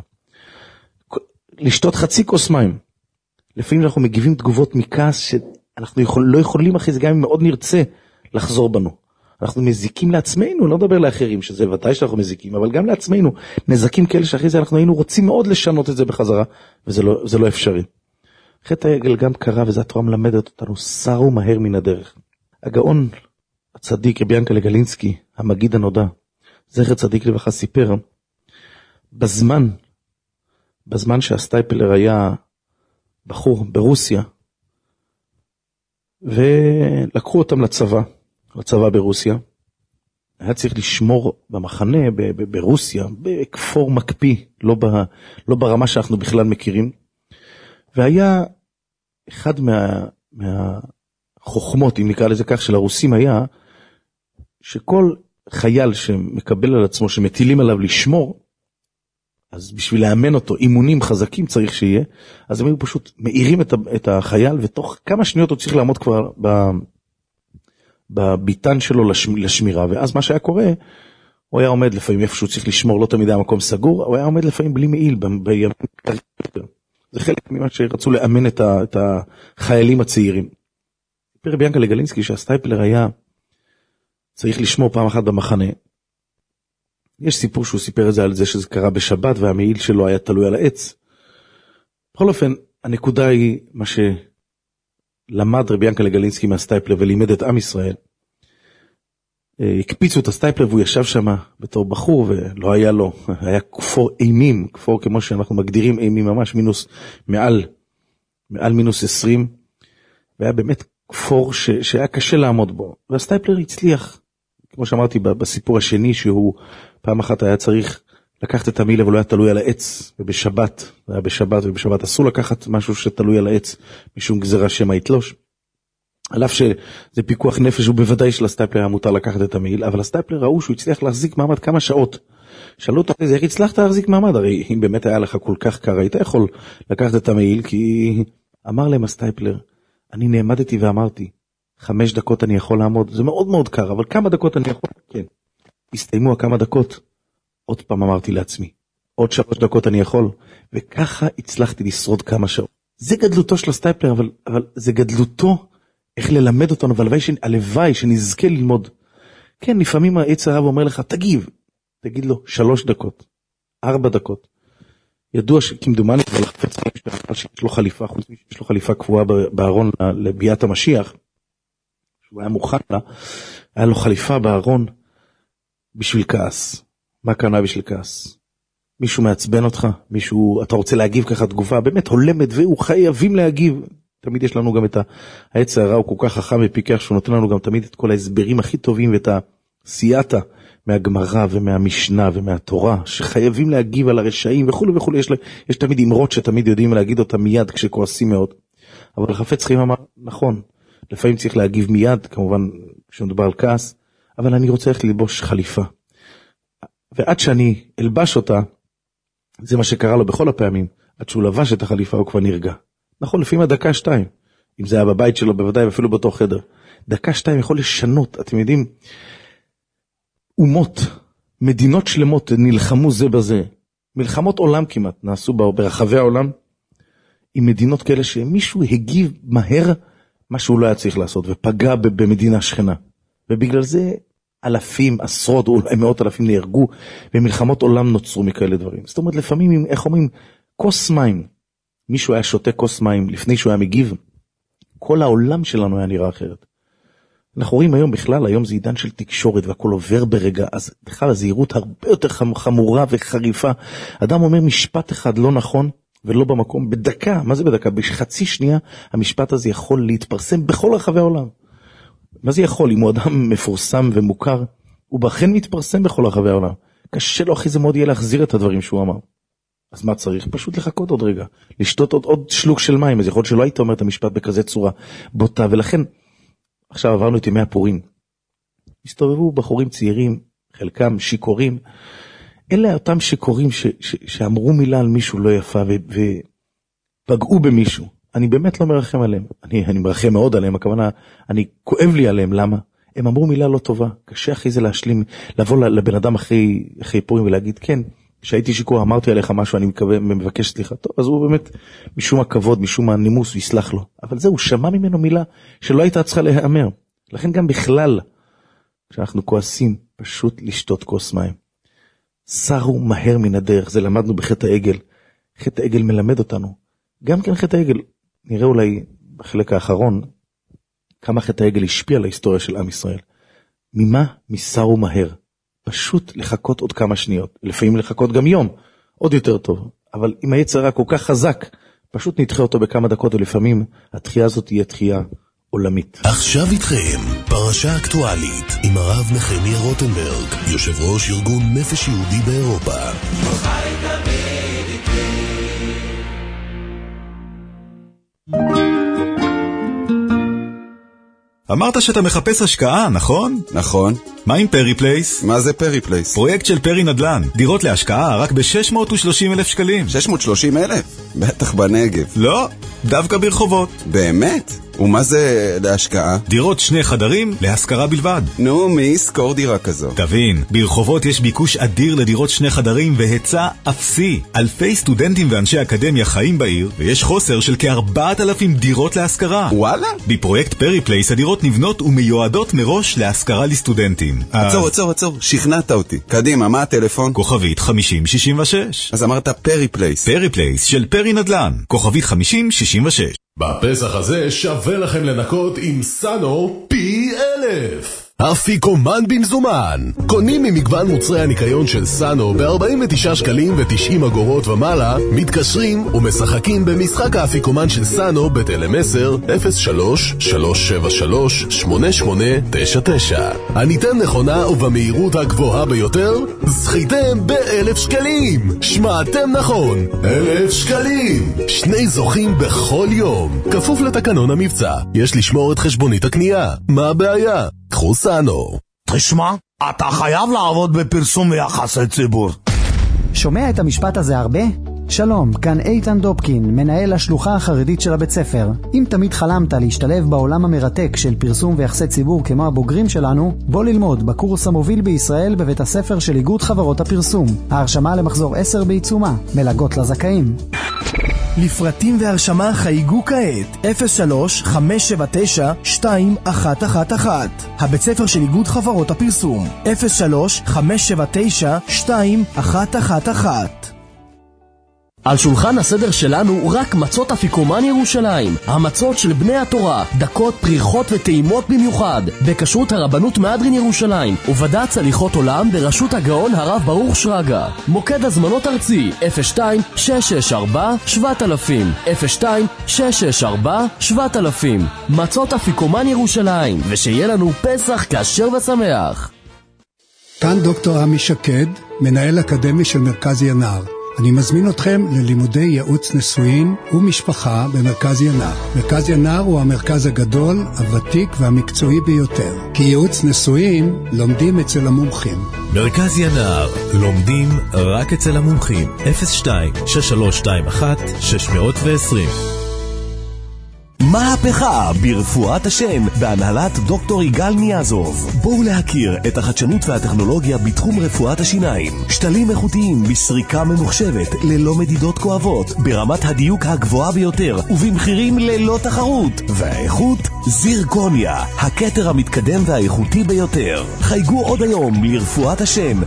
לשתות חצי כוס מים. לפעמים אנחנו מגיבים תגובות מכעס שאנחנו לא יכולים אחרי זה, גם אם מאוד נרצה לחזור בנו. אנחנו מזיקים לעצמנו, לא נדבר לאחרים, שזה ודאי שאנחנו מזיקים, אבל גם לעצמנו, נזקים כאלה שאחרי זה אנחנו היינו רוצים מאוד לשנות את זה בחזרה, וזה לא אפשרי. חטא העגל גם קרה, וזה התורה מלמדת אותנו, סרו מהר מן הדרך. הגאון הצדיק רבי ינקלה גלינסקי, המגיד הנודע, זכר צדיק לברכה, סיפר, בזמן שהסטייפלר היה בחור ברוסיה, ולקחו אותם לצבא ברוסיה, היה צריך לשמור במחנה ברוסיה, בכפור מקפיא, לא ברמה שאנחנו בכלל מכירים, והיה אחד מהחוכמות, אם נקרא לזה כך, של הרוסים היה, שכל חייל שמקבל על עצמו, שמטילים עליו לשמור, אז בשביל לאמן אותו, אימונים חזקים צריך שיהיה, אז הם היו פשוט מאירים את החייל, ותוך כמה שניות הוא צריך לעמוד כבר בביטן שלו לשמירה, ואז מה שהיה קורה, הוא היה עומד לפעמים איפה שהוא צריך לשמור, לא תמיד היה מקום סגור, הוא היה עומד לפעמים בלי מעיל, זה חלק ממה שרצו לאמן את החיילים הצעירים. סיפר ביאנקה לגלינסקי שהסטייפלר היה צריך לשמור פעם אחת במחנה, יש סיפור שהוא סיפר את זה על זה שזה קרה בשבת, והמעיל שלו היה תלוי על העץ. בכל אופן, הנקודה היא מה שלמד רבי ינקלה גלינסקי מהסטייפלר ולימד את עם ישראל. הקפיצו את הסטייפלר והוא ישב שם בתור בחור ולא היה לו, היה כפור אימים, כפור כמו שאנחנו מגדירים אימים ממש, מעל מינוס 20, והיה באמת כפור שהיה קשה לעמוד בו. והסטייפלר הצליח, כמו שאמרתי בסיפור השני, שהוא פעם אחת היה צריך לקחת את המעיל, אבל לא היה תלוי על העץ, ובשבת אסור לקחת משהו שתלוי על העץ, משום גזרה שמה יתלוש. על אף שזה פיקוח נפש, ובוודאי שלסטייפלר היה מותר לקחת את המעיל, אבל הסטייפלר ראו שהוא הצליח להחזיק מעמד כמה שעות. שאלו אותו, איך הצלחת להחזיק מעמד? הרי אם באמת היה לך כל כך קר, היית יכול לקחת את המעיל, כי אמר להם הסטייפלר, אני נעמדתי ואמרתי, 5 דקות אני יכול לעמוד, זה מאוד מאוד קר, אבל כמה דקות אני יכול, כן. הסתיימו הכמה דקות, עוד פעם אמרתי לעצמי, עוד 3 דקות אני יכול, וככה הצלחתי לשרוד כמה שעות. זה גדלותו של הסטייפלר, אבל זה גדלותו, איך ללמד אותנו, והלוואי שנזכה ללמוד. כן, לפעמים העץ הרב אומר לך, תגיד לו 3 דקות, 4 דקות. ידוע שכמדומני, אבל החפץ שיש לו חליפה, חוץ שיש לו חליפה קבועה בארון לביאת המשיח, שהוא היה מוכן לה, היה לו חליפה בארון בשביל כעס. מה קרה בשביל כעס? מישהו מעצבן אותך? אתה רוצה להגיב ככה תגובה, באמת הולמת, והוא חייבים להגיב. תמיד יש לנו גם את העץ הרע, הוא כל כך חכם ופיקח, שהוא נותן לנו גם תמיד את כל ההסברים הכי טובים, ואת הסייעתא מהגמרא ומהמשנה ומהתורה, שחייבים להגיב על הרשעים וכו' וכו'. יש תמיד אמרות שתמיד יודעים להגיד אותה מיד כשכועסים מאוד. אבל החפץ חיים אמר, נכון, לפעמים צריך להגיב מיד, כמובן כשמדובר על כעס, אבל אני רוצה איך ללבוש חליפה. ועד שאני אלבש אותה, זה מה שקרה לו בכל הפעמים, עד שהוא לבש את החליפה הוא כבר נרגע. נכון, לפעמים 1-2, אם זה היה בבית שלו בוודאי, ואפילו באותו חדר. 1-2 יכול לשנות, אתם יודעים, אומות, מדינות שלמות נלחמו זה בזה, מלחמות עולם כמעט נעשו ברחבי העולם, עם מדינות כאלה שמישהו הגיב מהר מה שהוא לא היה צריך לעשות, ופגע במדינה שכנה. ובגלל זה אלפים, עשרות, אולי 100,000 נהרגו, ומלחמות עולם נוצרו מכאלה דברים. זאת אומרת, לפעמים, איך אומרים, כוס מים, מישהו היה שותה כוס מים לפני שהוא היה מגיב, כל העולם שלנו היה נראה אחרת. אנחנו רואים היום בכלל, היום זה עידן של תקשורת, והכל עובר ברגע, אז בכלל הזהירות הרבה יותר חמורה וחריפה. אדם אומר משפט אחד לא נכון, ולא במקום, בדקה, מה זה בדקה? בחצי שנייה, המשפט הזה יכול להתפרסם בכל רחבי העולם. מה זה יכול? אם הוא אדם מפורסם ומוכר, הוא בכן מתפרסם בכל רחבי העולם. קשה לו אחרי זה מאוד יהיה להחזיר את הדברים שהוא אמר. אז מה צריך? פשוט לחכות עוד רגע, לשתות עוד שלוק של מים, אז יכול להיות שלא היית אומר את המשפט בכזה צורה בוטה, ולכן, עכשיו עברנו את ימי הפורים, הסתובבו בחורים צעירים, חלקם שיקורים, אלה אותם שיקורים שאמרו מילה על מישהו לא יפה, ופגעו במישהו, אני באמת לא מרחם עליהם, אני מרחם מאוד עליהם, הכוונה, אני כואב לי עליהם, למה? הם אמרו מילה לא טובה, קשה אחרי זה להשלים, לבוא לבן אדם אחרי פורים ולהגיד, כן, כשהייתי שיקור אמרתי עליך משהו, אני מבקש סליחה, טוב, אז הוא באמת משום הכבוד, משום הנימוס, הוא יסלח לו, אבל זה, הוא שמע ממנו מילה שלא הייתה צריכה להיאמר, לכן גם בכלל, כשאנחנו כועסים, פשוט לשתות כוס מים, סרו מהר מן הדרך, זה למדנו בחטא העגל, חטא העגל מלמד אותנו, גם כן חטא העגל, נראה אולי בחלק האחרון, כמה חטא העגל השפיע על ההיסטוריה של עם ישראל, ממה? מסרו מהר, פשוט לחכות עוד כמה שניות, לפעמים לחכות גם יום, עוד יותר טוב, אבל אם היצר הרע כל כך חזק, פשוט נדחה אותו בכמה דקות, ולפעמים התחייה הזאת תהיה תחייה עולמית. עכשיו איתכם, פרשה אקטואלית, עם הרב נחמיה רוטנברג, יושב ראש ארגון נפש יהודי באירופה. אמרת שאתה מחפש השקעה, נכון? נכון. מה עם פרי פלייס? מה זה פרי פלייס? פרויקט של פרי נדל"ן. דירות להשקעה רק ב-630,000 שקלים. 630,000? בטח בנגב. לא, דווקא ברחובות. באמת? ומה זה להשקעה? דירות 2 חדרים להשכרה בלבד. נו, מי יזכור דירה כזו? תבין, ברחובות יש ביקוש אדיר לדירות 2 חדרים והיצע אפסי. אלפי סטודנטים ואנשי אקדמיה חיים בעיר, ויש חוסר של כ-4,000 דירות להשכרה. וואלה? בפרויקט פרי פלייס הדירות נבנות ומיועדות מראש להשכרה לסטודנטים. עצור, שכנעת אותי. קדימה, מה הטלפון? כוכבית 5066. אז אמרת פרי פלייס. פרי פלייס של פרי נדל"ן. כוכבית 5066. בפסח הזה שווה לכם לנקות עם סאנו פי 1000. אפיקומן במזומן. קונים ממגוון מוצרי הניקיון של סאנו ב-49 שקלים ו90 אגורות ומעלה, מתקשרים ומשחקים במשחק האפיקומן של סאנו בטלמסר 03-373-8899. הניתן נכונה ובמהירות הגבוהה ביותר, זכיתם ב1,000 שקלים. שמעתם נכון, 1,000 שקלים. 2 זוכים בכל יום. כפוף לתקנון המבצע. יש לשמור את חשבונית הקנייה. מה הבעיה? קחו סאנו. תשמע, אתה חייב לעבוד בפרסום ויחסי ציבור. שומע את המשפט הזה הרבה? שלום, כאן איתן דופקין, מנהל השלוחה החרדית של הבית ספר. אם תמיד חלמת להשתלב בעולם המרתק של פרסום ויחסי ציבור כמו הבוגרים שלנו, בוא ללמוד בקורס המוביל בישראל בבית הספר של איגוד חברות הפרסום. ההרשמה למחזור 10 בעיצומה, מלגות לזכאים. לפרטים והרשמה חייגו כעת 03-579-2111. הבית ספר של איגוד חברות הפרסום 03-579-2111. על שולחן הסדר שלנו רק מצות אפיקומן ירושלים, המצות של בני התורה, דקות, פריחות וטעימות במיוחד, בכשרות הרבנות מהדרין ירושלים, ובדעת צליחות עולם בראשות הגאון הרב ברוך שרגא. מוקד הזמנות ארצי 02-664-7000 02-664-7000. מצות אפיקומן ירושלים, ושיהיה לנו פסח כשר ושמח. כאן דוקטור עמי שקד, מנהל אקדמי של מרכז ינר. אני מזמין אתכם ללימודי ייעוץ נישואין ומשפחה במרכז ינר. מרכז ינר הוא המרכז הגדול, הוותיק והמקצועי ביותר. כי ייעוץ נישואין לומדים אצל המומחים. מרכז ינר, לומדים רק אצל המומחים. 02-6321-620. מהפכה ברפואת השן בהנהלת דוקטור יגאל ניאזוב. בואו להכיר את החדשנות והטכנולוגיה בתחום רפואת השיניים. שתלים איכותיים בסריקה ממוחשבת ללא מדידות כואבות, ברמת הדיוק הגבוהה ביותר ובמחירים ללא תחרות. והאיכות זירקוניה, הכתר המתקדם והאיכותי ביותר. חייגו עוד היום לרפואת השן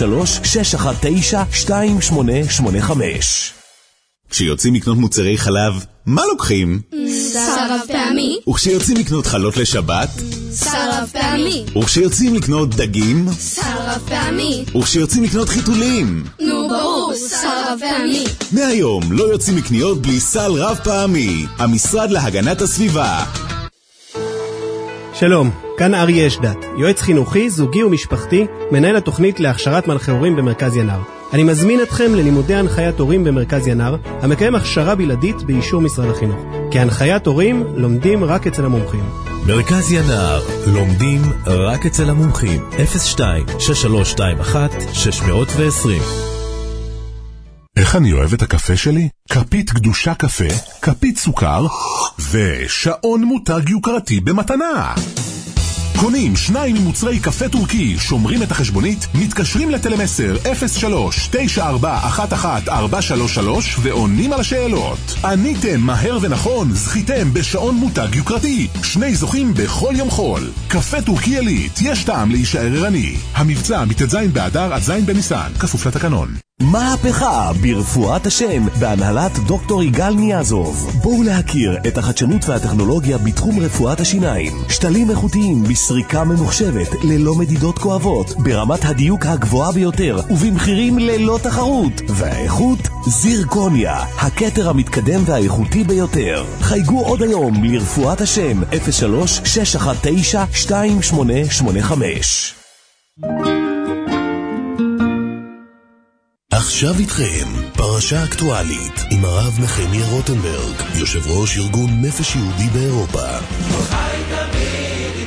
03-619-2885. כשיוצאים לקנות מוצרי חלב, מה לוקחים? סרב פעמי. וכשיוצאים לקנות חלות לשבת? סרב פעמי. וכשיוצאים לקנות דגים? סרב פעמי. וכשיוצאים לקנות חיתולים? נו ברור, סרב פעמי. מהיום לא יוצאים לקניות בלי סל רב פעמי. המשרד להגנת הסביבה. שלום, כאן אריה אשדת, יועץ חינוכי, זוגי ומשפחתי, מנהל התוכנית להכשרת מנחי הורים במרכז ינר. אני מזמין אתכם ללימודי הנחיית הורים במרכז ינר, המקיים הכשרה בלעדית באישור משרד החינוך. כי הנחיית הורים לומדים רק אצל המומחים. מרכז ינר, לומדים רק אצל המומחים. 02-6321-620. איך אני אוהב את הקפה שלי? כפית קדושה קפה, כפית סוכר ושעון מותג יוקרתי במתנה. קונים 2 ממוצרי קפה טורקי, שומרים את החשבונית, מתקשרים לטלמסר 03-9411-433 ועונים על השאלות. עניתם מהר ונכון, זכיתם בשעון מותג יוקרתי. 2 זוכים בכל יום חול. קפה טורקי עילית, יש טעם להישאר ערני. המבצע מט"ז באדר עד ז' בניסן, כפוף לתקנון. מהפכה ברפואת השן בהנהלת דוקטור יגאל ניאזוב. בואו להכיר את החדשנות והטכנולוגיה בתחום רפואת השיניים. שתלים איכותיים בסריקה ממוחשבת ללא מדידות כואבות, ברמת הדיוק הגבוהה ביותר ובמחירים ללא תחרות. והאיכות זירקוניה, הכתר המתקדם והאיכותי ביותר. חייגו עוד היום לרפואת השן 03-619-2885. עכשיו איתכם, פרשה אקטואלית עם הרב נחמיה רוטנברג, יושב ראש ארגון נפש יהודי באירופה. חי תמיד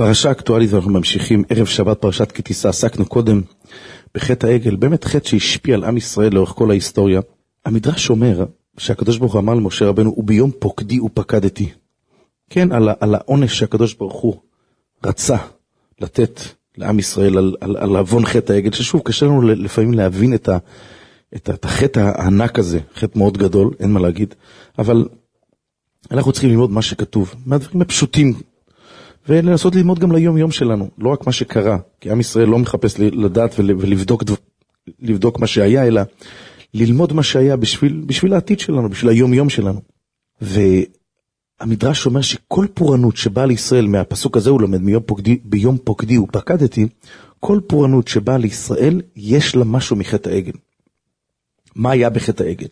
פרשה אקטואלית, ואנחנו ממשיכים ערב שבת פרשת כי תישא. עסקנו קודם בחטא העגל, באמת חטא שהשפיע על עם ישראל לאורך כל ההיסטוריה. המדרש אומר שהקדוש ברוך הוא אמר למשה רבנו, וביום פוקדי ופקדתי. כן, על העונש שהקדוש ברוך הוא רצה לתת לעם ישראל על עוון חטא העגל, ששוב קשה לנו לפעמים להבין את החטא הענק הזה, חטא מאוד גדול, אין מה להגיד, אבל אנחנו צריכים ללמוד מה שכתוב, מהדברים הפשוטים, ולנסות ללמוד גם ליום יום שלנו, לא רק מה שקרה, כי עם ישראל לא מחפש לדעת ולבדוק מה שהיה, אלא ללמוד מה שהיה בשביל העתיד שלנו, בשביל היום יום שלנו. והמדרש אומר שכל פורענות שבאה לישראל, מהפסוק הזה הוא לומד, ביום פוקדי ופקדתי, כל פורענות שבאה לישראל, יש לה משהו מחטא העגל. מה היה בחטא העגל?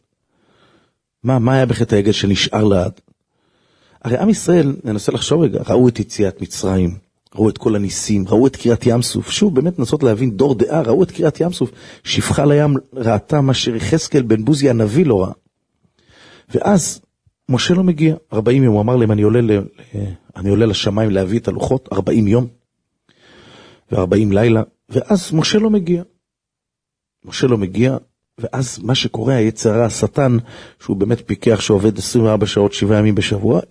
מה היה בחטא העגל שנשאר לעד? הרי עם ישראל, ננסה לחשוב רגע, ראו את יציאת מצרים, ראו את כל הניסים, ראו את קריאת ים סוף, שוב באמת נסות להבין דור דעה, ראו את קריאת ים סוף, שפחה לים ראתה מה שיחזקאל בן בוזי הנביא לא ראה. ואז משה לא מגיע, 40 יום, הוא אמר להם, אני עולה לשמיים להביא את הלוחות, 40 יום, ו40 לילה, ואז משה לא מגיע, ואז מה שקורה, היצרה, השטן, שהוא באמת פיקח שעובד 24 שעות, 7 ימים בשבוע,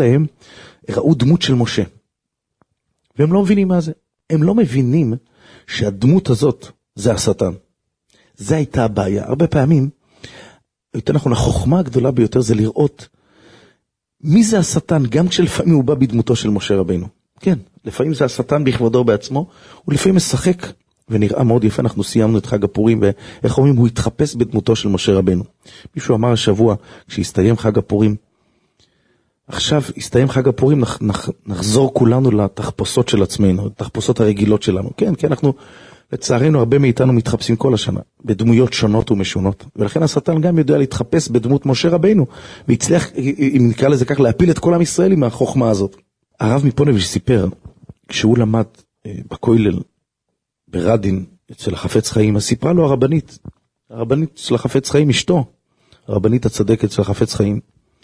ראו דמות של משה. והם לא מבינים מה זה. הם לא מבינים שהדמות הזאת זה השטן. זה הייתה הבעיה. הרבה פעמים, יותר נכון, החוכמה הגדולה ביותר זה לראות מי זה השטן, גם כשלפעמים הוא בא בדמותו של משה רבינו. כן, לפעמים זה השטן בכבודו בעצמו, הוא לפעמים משחק ונראה מאוד יפה. אנחנו סיימנו את חג הפורים, ואיך אומרים, הוא התחפש בדמותו של משה רבנו. מישהו אמר השבוע, כשהסתיים חג הפורים, עכשיו הסתיים חג הפורים, נחזור כולנו לתחפושות של עצמנו, לתחפושות הרגילות שלנו. כן, כי אנחנו, לצערנו, הרבה מאיתנו מתחפשים כל השנה, בדמויות שונות ומשונות, ולכן השטן גם יודע להתחפש בדמות משה רבנו, והצליח, אם נקרא לזה כך, להפיל את כל עם ישראל עם החוכמה הזאת. הרב מפונביץ' סיפר, כשהוא למד בכולל, ברדין, אצל החפץ חיים, אז סיפרה לו הרבנית של החפץ חיים, אשתו, הרבנית הצדקת של החפץ חיים,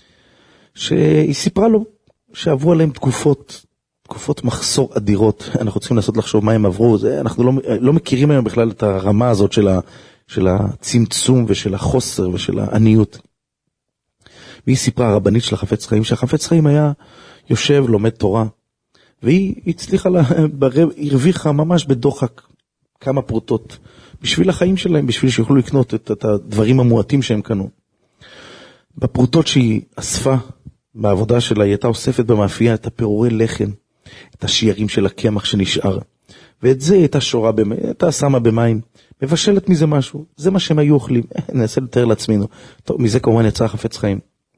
שהיא סיפרה לו שעברו עליהם תקופות מחסור אדירות. אנחנו צריכים לנסות לחשוב מה הם עברו, אנחנו לא מכירים היום בכלל את הרמה הזאת של הצמצום ושל החוסר ושל העניות. והיא סיפרה, הרבנית של החפץ חיים, שהחפץ חיים היה יושב, לומד תורה, והיא הצליחה, הרוויחה ממש בדוחק כמה פרוטות, בשביל החיים שלהם, בשביל שיוכלו לקנות את הדברים המועטים שהם קנו. בפרוטות שהיא אספה, בעבודה שלה, היא הייתה אוספת במאפייה את הפירורי לחם, את השיירים של הקמח שנשאר, ואת זה הייתה שורה, הייתה שמה במים, מבשלת מזה משהו, זה מה שהם היו אוכלים, ננסה לתאר לעצמנו. טוב, מזה כמובן יצא חפץ חיים.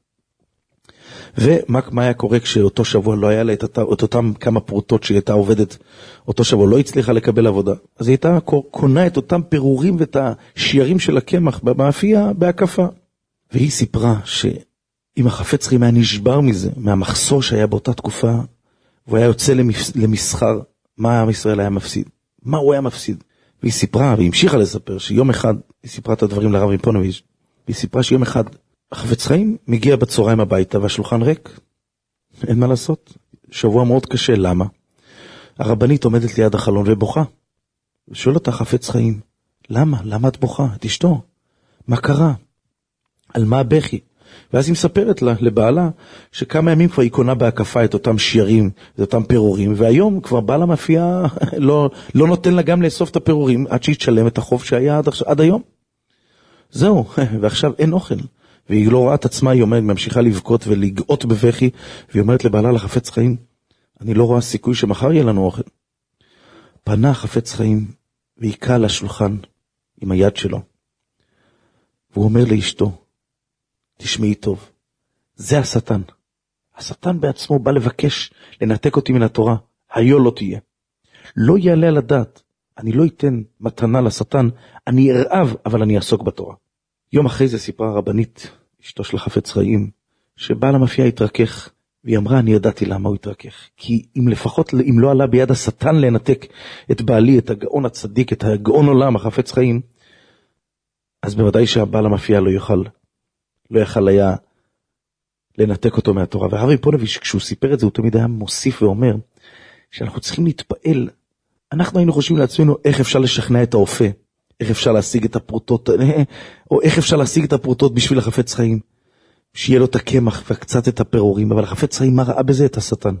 ומה היה קורה כשאותו שבוע לא היה לה את אותם כמה פרוטות שהיא הייתה עובדת, אותו שבוע לא הצליחה לקבל עבודה, אז היא הייתה קונה את אותם פירורים ואת השיירים של הקמח במאפייה בהקפה. והיא סיפרה שאם החפץ חיים היה נשבר מזה, מהמחסור שהיה באותה תקופה, והוא היה יוצא למסחר, מה עם ישראל היה מפסיד? מה הוא היה מפסיד? והיא סיפרה, והיא המשיכה לספר, שיום אחד, היא סיפרה את הדברים לרב מפונביץ', והיא סיפרה שיום אחד, החפץ חיים מגיע בצהריים הביתה, והשולחן ריק. אין מה לעשות. שבוע מאוד קשה, למה? הרבנית עומדת ליד החלון ובוכה. ושואל אותה חפץ חיים, למה? למה את בוכה? את אשתו. מה קרה? על מה הבכי? ואז היא מספרת לה, לבעלה, שכמה ימים כבר היא קונה בהקפה את אותם שיירים, את אותם פירורים, והיום כבר בעל המאפייה לא נותן לה גם לאסוף את הפירורים, עד שהיא תשלם את החוב שהיה עד היום. זהו, ועכשיו אין אוכל. והיא לא רואה את עצמה, היא ממשיכה לבכות ולגאות בבכי, והיא אומרת לבעלה לחפץ חיים, אני לא רואה סיכוי שמחר יהיה לנו אוכל. פנה חפץ חיים, והיכה על השולחן עם היד שלו. והוא אומר לאשתו, תשמעי טוב, זה השטן. השטן בעצמו בא לבקש לנתק אותי מן התורה, היו לא תהיה. לא יעלה על הדעת, אני לא אתן מתנה לשטן, אני ארעב, אבל אני אעסוק בתורה. יום אחרי זה סיפרה הרבנית, אשתו של החפץ חיים, שבעל המאפייה התרכך, והיא אמרה, אני ידעתי למה הוא התרכך. כי אם לא עלה ביד השטן לנתק את בעלי, את הגאון הצדיק, את הגאון עולם, החפץ חיים, אז בוודאי שהבעל המאפייה לא יכל היה לנתק אותו מהתורה. והרב מפונביץ' כשהוא סיפר את זה, הוא תמיד היה מוסיף ואומר, שאנחנו צריכים להתפעל. אנחנו היינו חושבים לעצמנו איך אפשר לשכנע את האופה, איך אפשר להשיג את הפרוטות, או איך אפשר להשיג את הפרוטות בשביל החפץ חיים, שיהיה לו את הקמח וקצת את הפירורים, אבל החפץ חיים, מה ראה בזה? את השטן.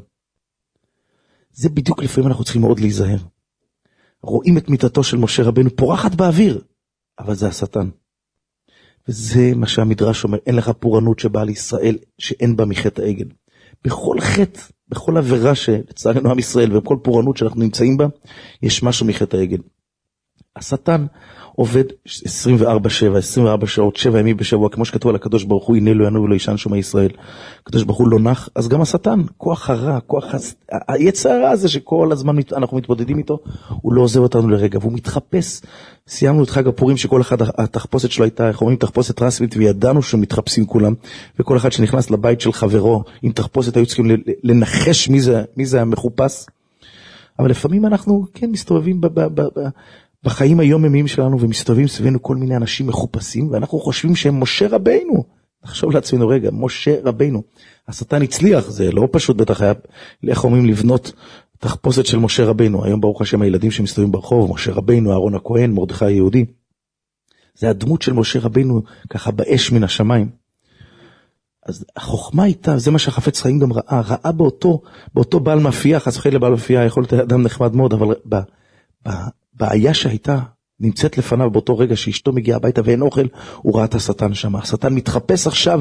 זה בדיוק לפעמים אנחנו צריכים מאוד להיזהר. רואים את מיתתו של משה רבנו פורחת באוויר, אבל זה השטן. וזה מה שהמדרש אומר, אין לך פורענות שבאה לישראל שאין בה מחטא העגל. בכל חטא, בכל עבירה שלצערנו עם ישראל, ובכל פורענות שאנחנו נמצאים בה, יש משהו מחטא העגל. השטן עובד 24/7, 24 שעות, 7 ימים בשבוע, כמו שכתוב על הקדוש ברוך הוא, הנה לא ינום ולא ישן שומע ישראל. הקדוש ברוך הוא לא נח, אז גם השטן, כוח הרע, היצר הרע הזה שכל הזמן אנחנו מתמודדים איתו, הוא לא עוזב אותנו לרגע, והוא מתחפש. סיימנו את חג הפורים שכל אחד התחפושת שלו הייתה, איך אומרים, תחפושת רסמית, וידענו שמתחפשים כולם, וכל אחד שנכנס לבית של חברו עם תחפושת היו צריכים לנחש מי זה המחופש. אבל לפעמים אנחנו כן מסתובבים בחיים היומיומיים שלנו, ומסתובבים סביבנו כל מיני אנשים מחופשים, ואנחנו חושבים שהם משה רבינו. נחשוב לעצמנו רגע, משה רבינו. השטן הצליח, זה לא פשוט בטח היה, איך אומרים, לבנות תחפושת של משה רבינו. היום ברוך השם הילדים שמסתובבים ברחוב, משה רבינו, אהרון הכהן, מרדכי היהודי. זה הדמות של משה רבינו, ככה באש מן השמיים. אז החוכמה הייתה, זה מה שהחפץ חיים גם ראה באותו בעל מאפייה, חס וחלילה בעל מאפייה, יכול להיות אדם נחמד מאוד, אבל בעיה שהייתה נמצאת לפניו באותו רגע שאשתו מגיעה הביתה ואין אוכל, הוא ראה את השטן שם. השטן מתחפש עכשיו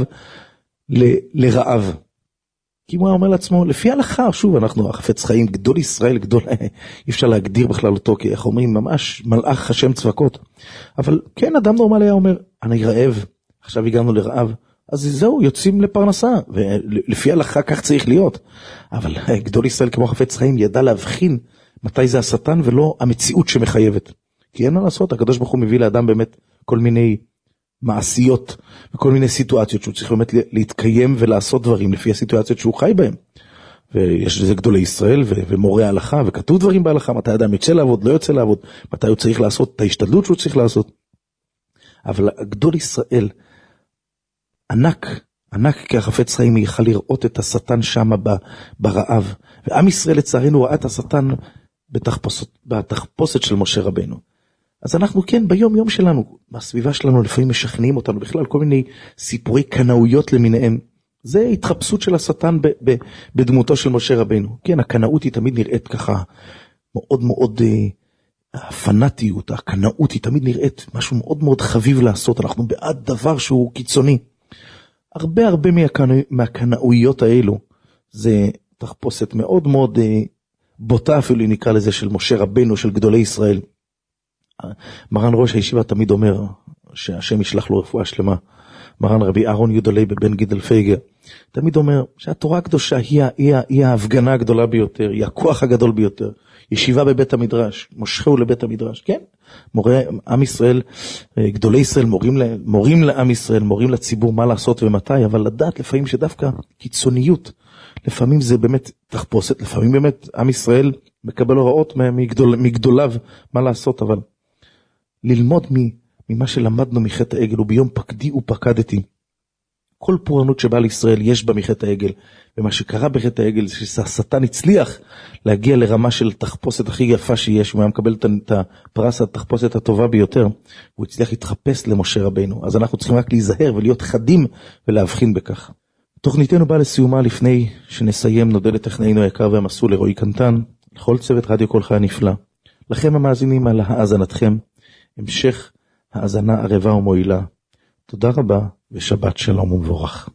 לרעב. כי הוא אומר לעצמו, לפי ההלכה, שוב, אנחנו החפץ חיים, גדול ישראל, גדול, אי אפשר להגדיר בכלל אותו, כי איך אומרים, ממש מלאך השם צבקות. אבל כן, אדם נורמלי היה אומר, אני רעב, עכשיו הגענו לרעב, אז זהו, יוצאים לפרנסה, ולפי ההלכה כך צריך להיות. אבל גדול ישראל כמו חפץ חיים ידע להבחין מתי זה השטן ולא המציאות שמחייבת. כי אין מה לעשות, הקדוש ברוך הוא מביא לאדם באמת כל מיני מעשיות וכל מיני סיטואציות שהוא צריך באמת להתקיים ולעשות דברים לפי הסיטואציות שהוא חי בהם. ויש לזה גדולי ישראל ומורה ההלכה, וכתוב דברים בהלכה, מתי אדם יוצא לעבוד, לא יוצא לעבוד, מתי הוא צריך לעשות את ההשתדלות שהוא צריך לעשות. אבל גדול ישראל, ענק כי החפץ חיים יכל לראות את השטן שם ברעב. ועם ישראל לצערנו ראה את השטן בתחפושת של משה רבנו. אז אנחנו כן ביום יום שלנו, בסביבה שלנו לפעמים משכנעים אותנו בכלל כל מיני סיפורי קנאויות למיניהם. זה התחפשות של השטן בדמותו של משה רבנו. כן, הקנאות היא תמיד נראית ככה מאוד מאוד, הפנאטיות, הקנאות היא תמיד נראית משהו מאוד מאוד חביב לעשות. אנחנו בעד דבר שהוא קיצוני. הרבה מהקנאויות האלו זה תחפושת מאוד מאוד בוטה, אפילו נקרא לזה, של משה רבנו, של גדולי ישראל. מרן ראש הישיבה תמיד אומר שהשם ישלח לו רפואה שלמה. מרן רבי אהרון יודלי בבן גידל פייגר תמיד אומר שהתורה הקדושה היא ההפגנה הגדולה ביותר, היא הכוח הגדול ביותר. ישיבה בבית המדרש, מושכהו לבית המדרש, כן? מורה עם ישראל, גדולי ישראל מורים לעם ישראל, מורים לציבור מה לעשות ומתי, אבל לדעת לפעמים שדווקא קיצוניות, לפעמים זה באמת תחפושת, לפעמים באמת עם ישראל מקבל הוראות מגדוליו מה לעשות, אבל ללמוד ממה שלמדנו מחטא העגל, וביום פקדי ופקדתי. כל פורענות שבאה לישראל יש בה מחטא העגל, ומה שקרה בחטא העגל זה שהשטן הצליח להגיע לרמה של תחפושת הכי יפה שיש, הוא היה מקבל את הפרס התחפושת הטובה ביותר, הוא הצליח להתחפש למשה רבינו. אז אנחנו צריכים רק להיזהר ולהיות חדים ולהבחין בכך. תוכניתנו באה לסיומה. לפני שנסיים נודה לטכנאינו היקר והמסור לרועי קנטן, לכל צוות רדיו כל חי הנפלא, לכם המאזינים על האזנתכם, המשך האזנה ערבה ומועילה. תודה רבה ושבת שלום ומבורך.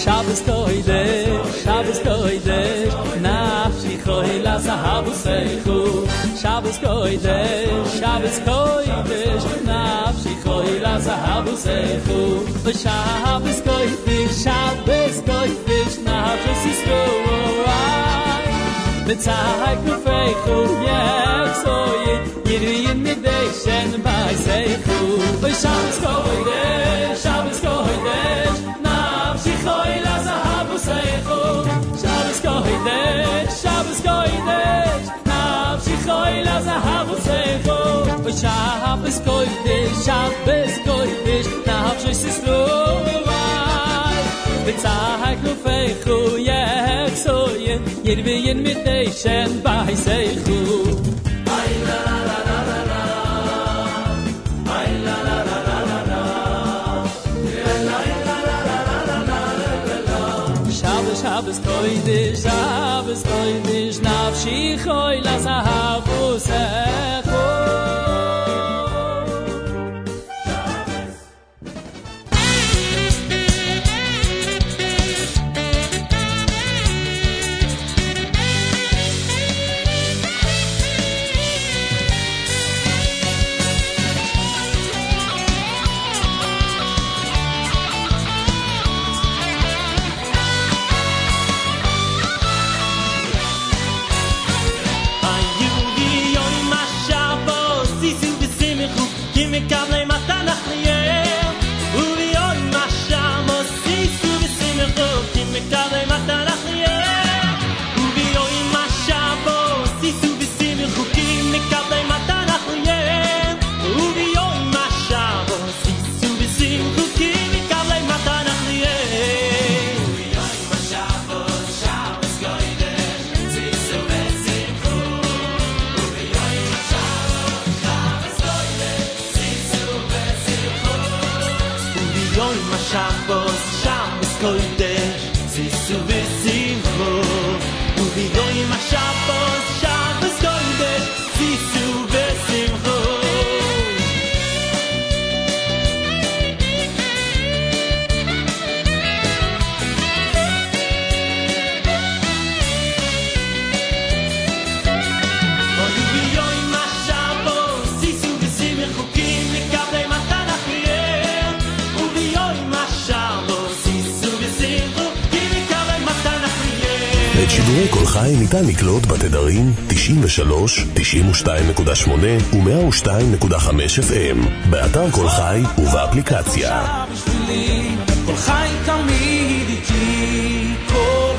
Shabbos kodesh, Shabbos kodesh, nafshi choila zahabu seichu. Shabbos kodesh, Shabbos kodesh, nafshi choila zahabu seichu. Shabbos kodesh, Shabbos kodesh, nafshi siskorai. B'tzahak nufeichu, yeksoye, yiriyim mideshen bai seichu. Shabbos kodesh, Shabbos kodesh, nafshi choila zahabu seichu. Shabbos kodesh, Shabbos kodesh, nafshi choila zahabu seichu. Shabbos kodesh, Shabbos kodesh, nafshi siskorai. B'tzahak nufeichu, yeksoye, yiriyim mideshen bai seichu. Shabbos kodesh, Shabbos kodesh, nafshi choila zahabu seichu. שידורי כל חי ניתן לקלוט בתדרים 93, 92.8 ו-102.5 FM, באתר כל חי ובאפליקציה. כל חי תמיד איתי, כל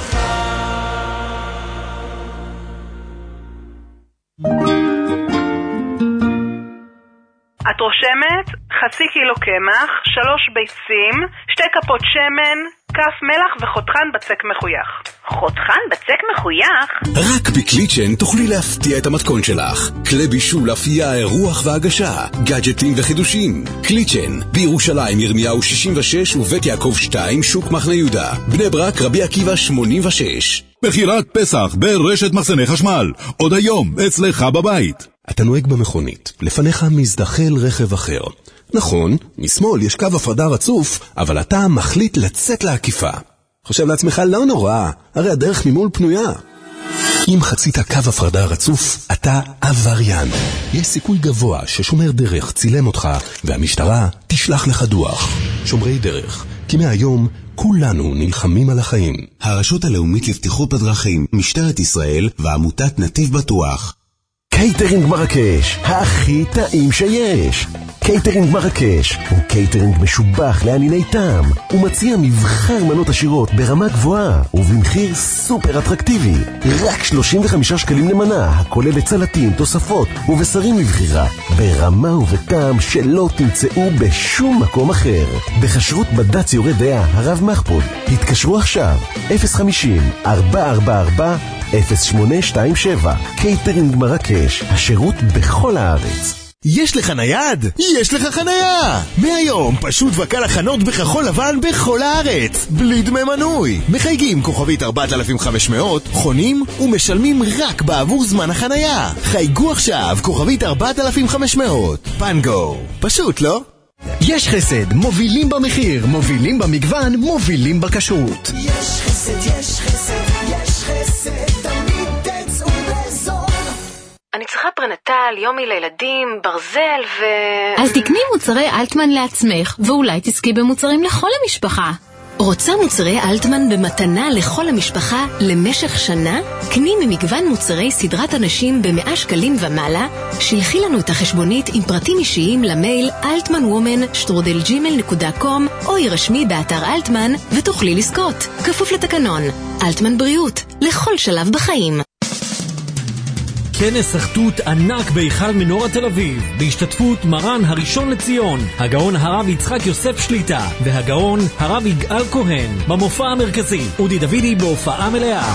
את רושמת? חצי קילו קמח, 3 ביצים, 2 כפות שמן, כף מלח וחותכן בצק מחוייך. חותכן בצק מחוייך? רק בקליצ'ן תוכלי להפתיע את המתכון שלך. כלי בישול, אפייה, אירוח והגשה, גאדג'טים וחידושים. קליצ'ן, בירושלים ירמיהו 66 ובית יעקב 2 שוק מחנה יהודה. בני ברק רבי עקיבא 86. בחירת פסח ברשת מחסני חשמל. עוד היום אצלך בבית. אתה נוהג במכונית, לפניך מזדחל רכב אחר. נכון, משמאל יש קו הפרדה רצוף, אבל אתה מחליט לצאת לעקיפה. חושב לעצמך, לא נורא, הרי הדרך ממול פנויה. אם חצית קו הפרדה רצוף, אתה עבריין. יש סיכוי גבוה ששומר דרך צילם אותך, והמשטרה תשלח לך דוח. שומרי דרך, כי מהיום כולנו נלחמים על החיים. הרשות הלאומית לבטיחות בדרכים, משטרת ישראל ועמותת נתיב בטוח. קייטרינג מרקש, הכי טעים שיש. קייטרינג מרקש הוא קייטרינג משובח לענייני טעם. הוא מציע מבחר מנות עשירות ברמה גבוהה ובמחיר סופר אטרקטיבי. רק 35 שקלים למנה, הכוללת סלטים, תוספות ובשרים לבחירה. ברמה ובטעם שלא תמצאו בשום מקום אחר. בחשרות בד"ץ יורה דעה הרב מחפוד. התקשרו עכשיו 050-444-0827. קייטרינג מרקש, השירות בכל הארץ. יש לך נייד? יש לך חנייה! מהיום פשוט וקל החנות בכחול לבן בכל הארץ, בלי דמי מנוי. מחייגים כוכבית 4500, חונים ומשלמים רק בעבור זמן החנייה. חייגו עכשיו כוכבית 4500. פנגו. פשוט, לא? יש חסד, מובילים במחיר, מובילים במגוון, מובילים בכשרות. יש חסד, יש חסד, יש חסד, תמיד תצאו בזול. אני צריכה פרנטל, יומי לילדים, ברזל אז תקני מוצרי אלטמן לעצמך, ואולי תזכי במוצרים לכל המשפחה. רוצה מוצרי אלטמן במתנה לכל המשפחה למשך שנה? קני ממגוון מוצרי סדרת אנשים ב100 שקלים ומעלה, שלחי לנו את החשבונית עם פרטים אישיים למייל altmanwoman@gmail.com או ירשמי באתר אלטמן ותוכלי לזכות. כפוף לתקנון. אלטמן בריאות, לכל שלב בחיים. כנס אחדות ענק בהיכל מנורה תל אביב, בהשתתפות מרן הראשון לציון, הגאון הרב יצחק יוסף שליטה, והגאון הרב יגאל כהן, במופע המרכזי, אודי דוידי בהופעה מלאה.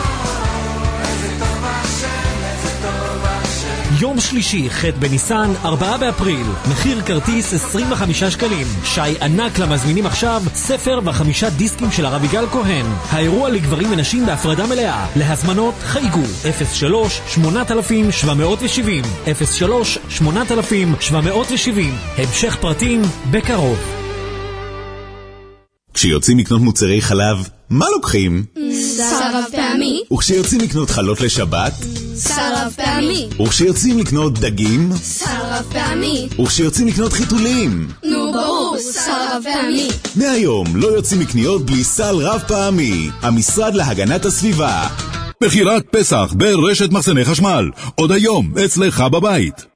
יום שלישי, ח' בניסן, 4 באפריל, מחיר כרטיס 25 שקלים, שי ענק למזמינים עכשיו, ספר ו5 דיסקים של הרב יגאל כהן. האירוע לגברים ונשים בהפרדה מלאה, להזמנות חייגו 03-8070, 03-8070, המשך פרטים בקרוב. כשיוצאים לקנות מוצרי חלב, מה לוקחים? סרב פעמי. וכשיוצאים לקנות חלות לשבת? סרב פעמי. וכשיוצאים לקנות דגים? סרב פעמי. וכשיוצאים לקנות חיתולים? נו ברור, סרב פעמי. מהיום לא יוצאים מקניות בלי סל רב פעמי. המשרד להגנת הסביבה. בחירת פסח ברשת מחסני חשמל. עוד היום אצלך בבית.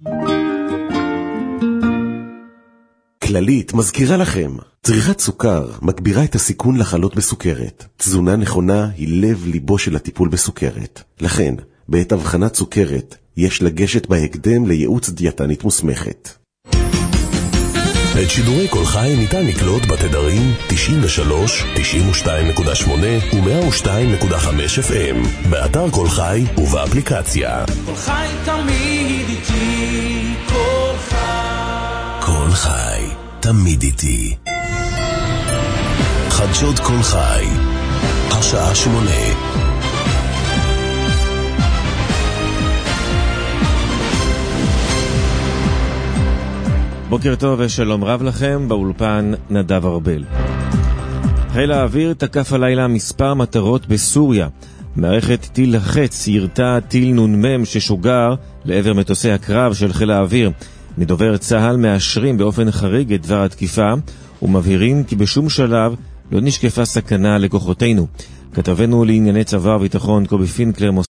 כללית מזכירה לכם, צריכת סוכר מגבירה את הסיכון לחלות בסוכרת. תזונה נכונה היא לב ליבו של הטיפול בסוכרת. לכן, בעת הבחנת סוכרת, יש לגשת בהקדם לייעוץ דיאטנית מוסמכת. את שידורי כל חי ניתן לקלוט בתדרים 93, 92.8 ו-102.5 FM, באתר כל חי ובאפליקציה. כל חי תמיד איתי, כל חי. כל חי תמיד איתי. חדשות כל חי, השעה 8. בוקר טוב ושלום רב לכם, באולפן נדב ארבל. חיל האוויר תקף הלילה מספר מטרות בסוריה. מערכת טיל החץ ירתה טיל נ"מ ששוגר לעבר מטוסי הקרב של חיל האוויר. מדובר צהל מאשרים באופן חריג את דבר התקיפה ומבהירים כי בשום שלב לא נשקפה סכנה לכוחותינו. כתבנו לענייני צבא וביטחון קובי פינקלר